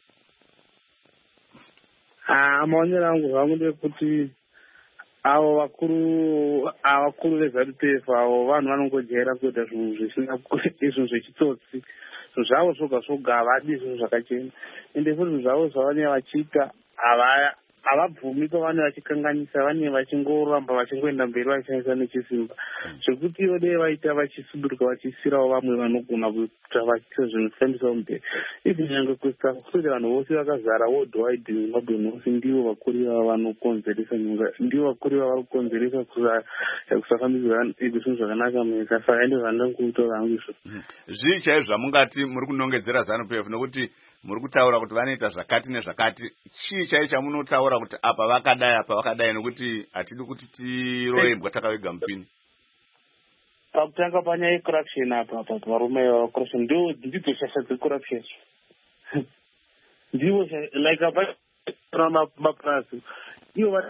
Ah, maonero angu zvangu ndekuti avo vakuru avakuru veZANU-P F avo vanhu vanongojaira kuita zvinhu zvisina izvo zvechitsotsi. Zvinhu zvavo zvoga zvoga havadi zvinhu zvakachena. Ende futi zvinhu zvavo zvavanenge vachiita havaya havabvumi pavanenge vachikanganisa vanenge vachingoramba vachingoenda mberi vachishandisa nechisimba zvekuti ivo dei vaita vachisuduruka vachisirawo vamwe vanogona kuita vachiita zvinofambisa mberi izvi nyange kusta kusoti vanhu vose vakazara worldwide Zimbabwe nhasi ndivo vakuru vava vanokonzeresa nyonga ndivo vakuru vava vari kukonzeresa kusafambisa zvinhu zvakanaka munyika saka ende zvandanga kutaura hangu izvo zvii chaizvo zvamungati muri kunongedzera ZANU-P F nokuti muri kutaura kuti vanoita zvakati nezvakati chii chai chamunotaura kuti apa vakadai apa vakadai nokuti hatidi kuti tiroembwa takavega mupini pakutanga panyaya yecorruption apa apa varume vacorruption ndiwo ndidzo shasha dzecorruption ndiwo like apa mapurasi iwo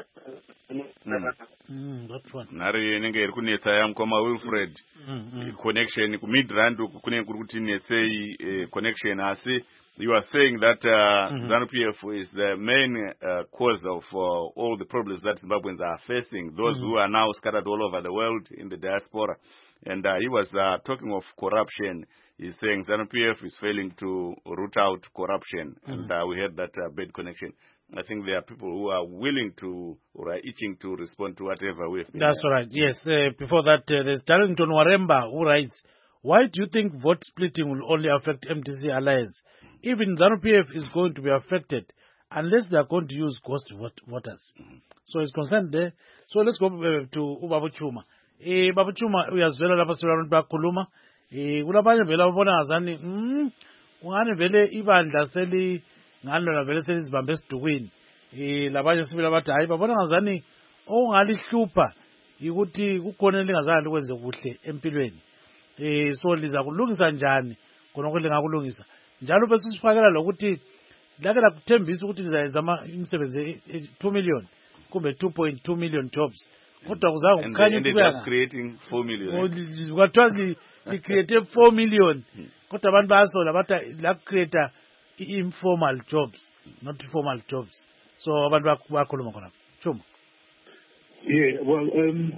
nhare inenge iri kunetsa yamukoma Wilfred connection kuMidrand kunenge kuri kuti netsei connection asi you are saying that uh, mm-hmm. ZANU-P F is the main uh, cause of uh, all the problems that Zimbabweans are facing, those mm-hmm. who are now scattered all over the world in the diaspora. And uh, he was uh, talking of corruption. He's saying ZANU-P F is failing to root out corruption. Mm-hmm. And uh, we had that uh, bad connection. I think there are people who are willing to or are itching to respond to whatever we have been. That's right. Yes. Uh, before that, uh, there's Darlington Waremba who writes, why do you think vote splitting will only affect M D C alliance? Even ZANU-P F is going to be affected unless they are going to use ghost voters. Mm-hmm. So it's concerned there. So let's go uh, to Ubaba Chuma. Eh, Baba Chuma, we as well as Bakuluma. Kuluma. Eh, Ulabanya Vela Bona Azani. Hmm. One vele even the Seli Nano Vela says Bambes to win. eh labanye sibili bathi hayi babona ngazani ongalihlupa ukuthi kukhona lingazange likwenze kuhle empilweni eh so liza kulungisa njani khona ukuthi lingakulungisa njalo bese sifakela lokuthi lake lakuthembisa ukuthi lizayizama imisebenzi two million kumbe two point two million jobs kodwa kuzange kukhanye ukuthi creating four million kwathiwa li create four million kodwa abantu bayasola bathi la create informal jobs not formal jobs so abantu bakhuluma khona Chuma. Yeah, well, um,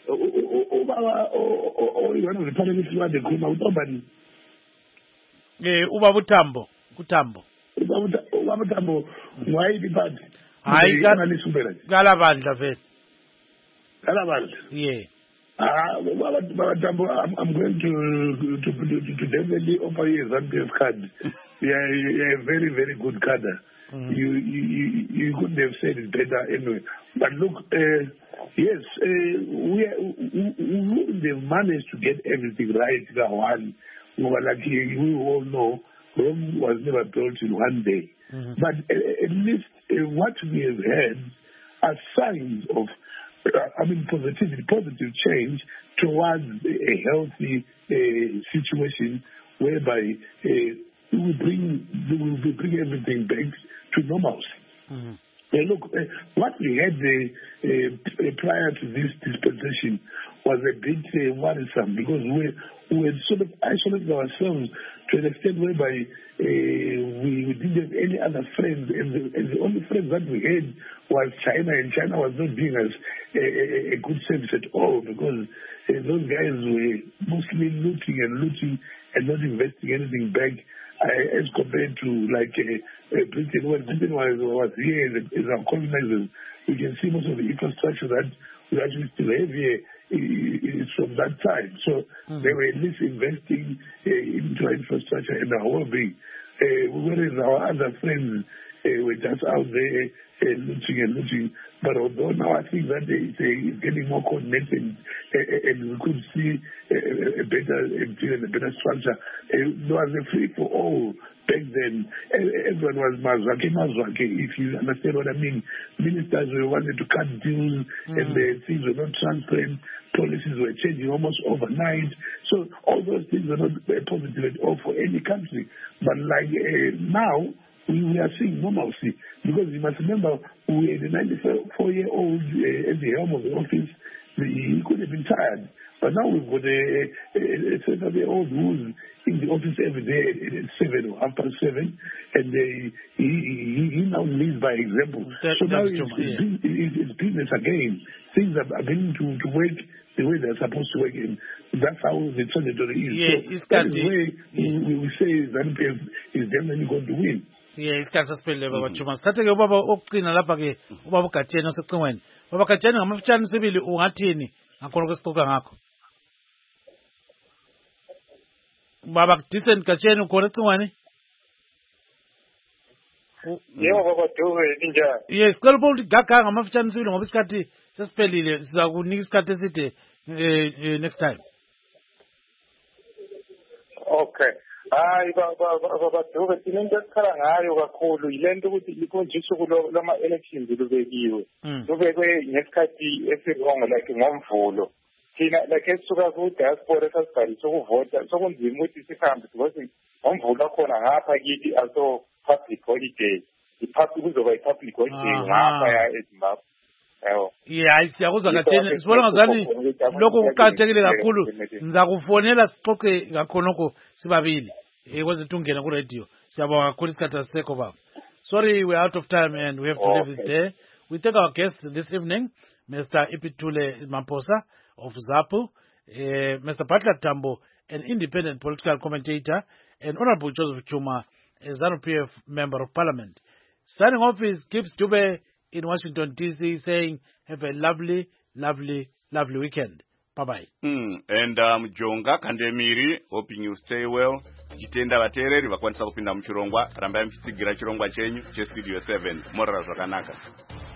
ubaba one of the panelists wade khuluma uTombani. Eh, ubaba uTambo, uTambo. Ubaba uTambo wayiphi party? Hayi kala bandla vele. Kala bandla. Yeah. Ah, ubaba Tambo, I'm, I'm going to to to, to definitely offer you a Zambia card. Yeah, yeah, very very good card. Mm-hmm. You, you you couldn't have said it better anyway. But look, uh, yes, uh, we, we we wouldn't have managed to get everything right. One, like we all know, Rome was never built in one day. Mm-hmm. But uh, at least uh, what we have had are signs of, uh, I mean, positivity, positive change towards a healthy uh, situation whereby uh, we will bring we will bring everything back to normalcy. Mm-hmm. Uh, look, uh, what we had uh, uh, prior to this dispensation was a bit uh, worrisome because we, we had sort of isolated ourselves to an extent whereby uh, we didn't have any other friends, and the, and the only friends that we had was China, and China was not doing us a, a, a good service at all because uh, those guys were mostly looting and looting and not investing anything back. Uh, as compared to like uh, uh, Britain, when Britain was, was here as, as our colonizers, you can see most of the infrastructure that we actually still have here is from that time. So mm-hmm. they were at least investing uh, into our infrastructure and our well-being. Uh, whereas our other friends uh, were just out there uh, looting and looting. But although now I think that it's, uh, it's getting more coordinated uh, and we could see uh, a better and a better structure. Uh, there was a free for all back then. Everyone was mazwake, mazwake, if you understand what I mean. Ministers were wanted to cut deals mm. and the things were not transparent. Policies were changing almost overnight. So all those things are not positive at all for any country. But like uh, now, we are seeing normalcy because you must remember we had a ninety-four-year-old uh, at the helm of the office. He could have been tired, but now we've got a, a, a seven-year-old who's in the office every day at seven or half past seven, and uh, he, he he now leads by example. That, so now it's, yeah. it's, it's business again. Things are, are beginning to, to work the way they're supposed to work, and that's how the trajectory is. Yeah, so that is where yeah. we, we say Zambia is definitely going to win. Yeah, isikhathi sasiphelile baba Chuma. Sithathe ke ubaba okuqina lapha ke ubaba uGatsheni osecingweni. Baba Gatsheni ngamafutshane sibili ungathini ngakhona kwesixoxa ngakho? Baba Decent Gatsheni ukhona ecingweni? Yebo baba Dube injani? Yes, sicela ukuthi gaga ngamafutshane sibili ngoba isikhathi sesiphelile siza kunika isikhathi eside eh next time. Okay. Hayi baba baba Dube into esikhala ngayo kakhulu yilento ukuthi likhonje usuku lama elections lubekiwe. Lubekwe ngesikhathi esirongo like ngomvulo. Thina like esisuka ku diaspora sasibhalisa ukuvota sokunzima ukuthi sihambe because ngomvulo khona ngapha kithi also public holiday. Ipublic kuzoba ipublic holiday ngapha ya eZimbabwe. Yebo. Yeah, siyakuzwa Gatsheni. Sibona ngazani lokho kuqhathekile kakhulu. Ngizakufonela sixoxe ngakhonoko sibabili. Ekwazi ungena ku radio. Siyabonga kakhulu isikhathi asisekho baba. Sorry, we're out of time and we have to okay. leave it there. We thank our guest this evening, Mister Ipitule Mamposa of ZAPU, uh, Mister Butler Tambo, an independent political commentator, and Honorable Joseph Chuma, a ZANU P F member of parliament. Signing off is Gibbs Dube in Washington, D C, saying, have a lovely, lovely, lovely weekend. Bye-bye. Mm, and um, Jonga Kandemiri, hoping you stay well. Chitenda vatereri vakwanisa kupinda muchirongwa rambai muchitsigira chirongwa chenyu chestudio seven Morara Zvakanaka.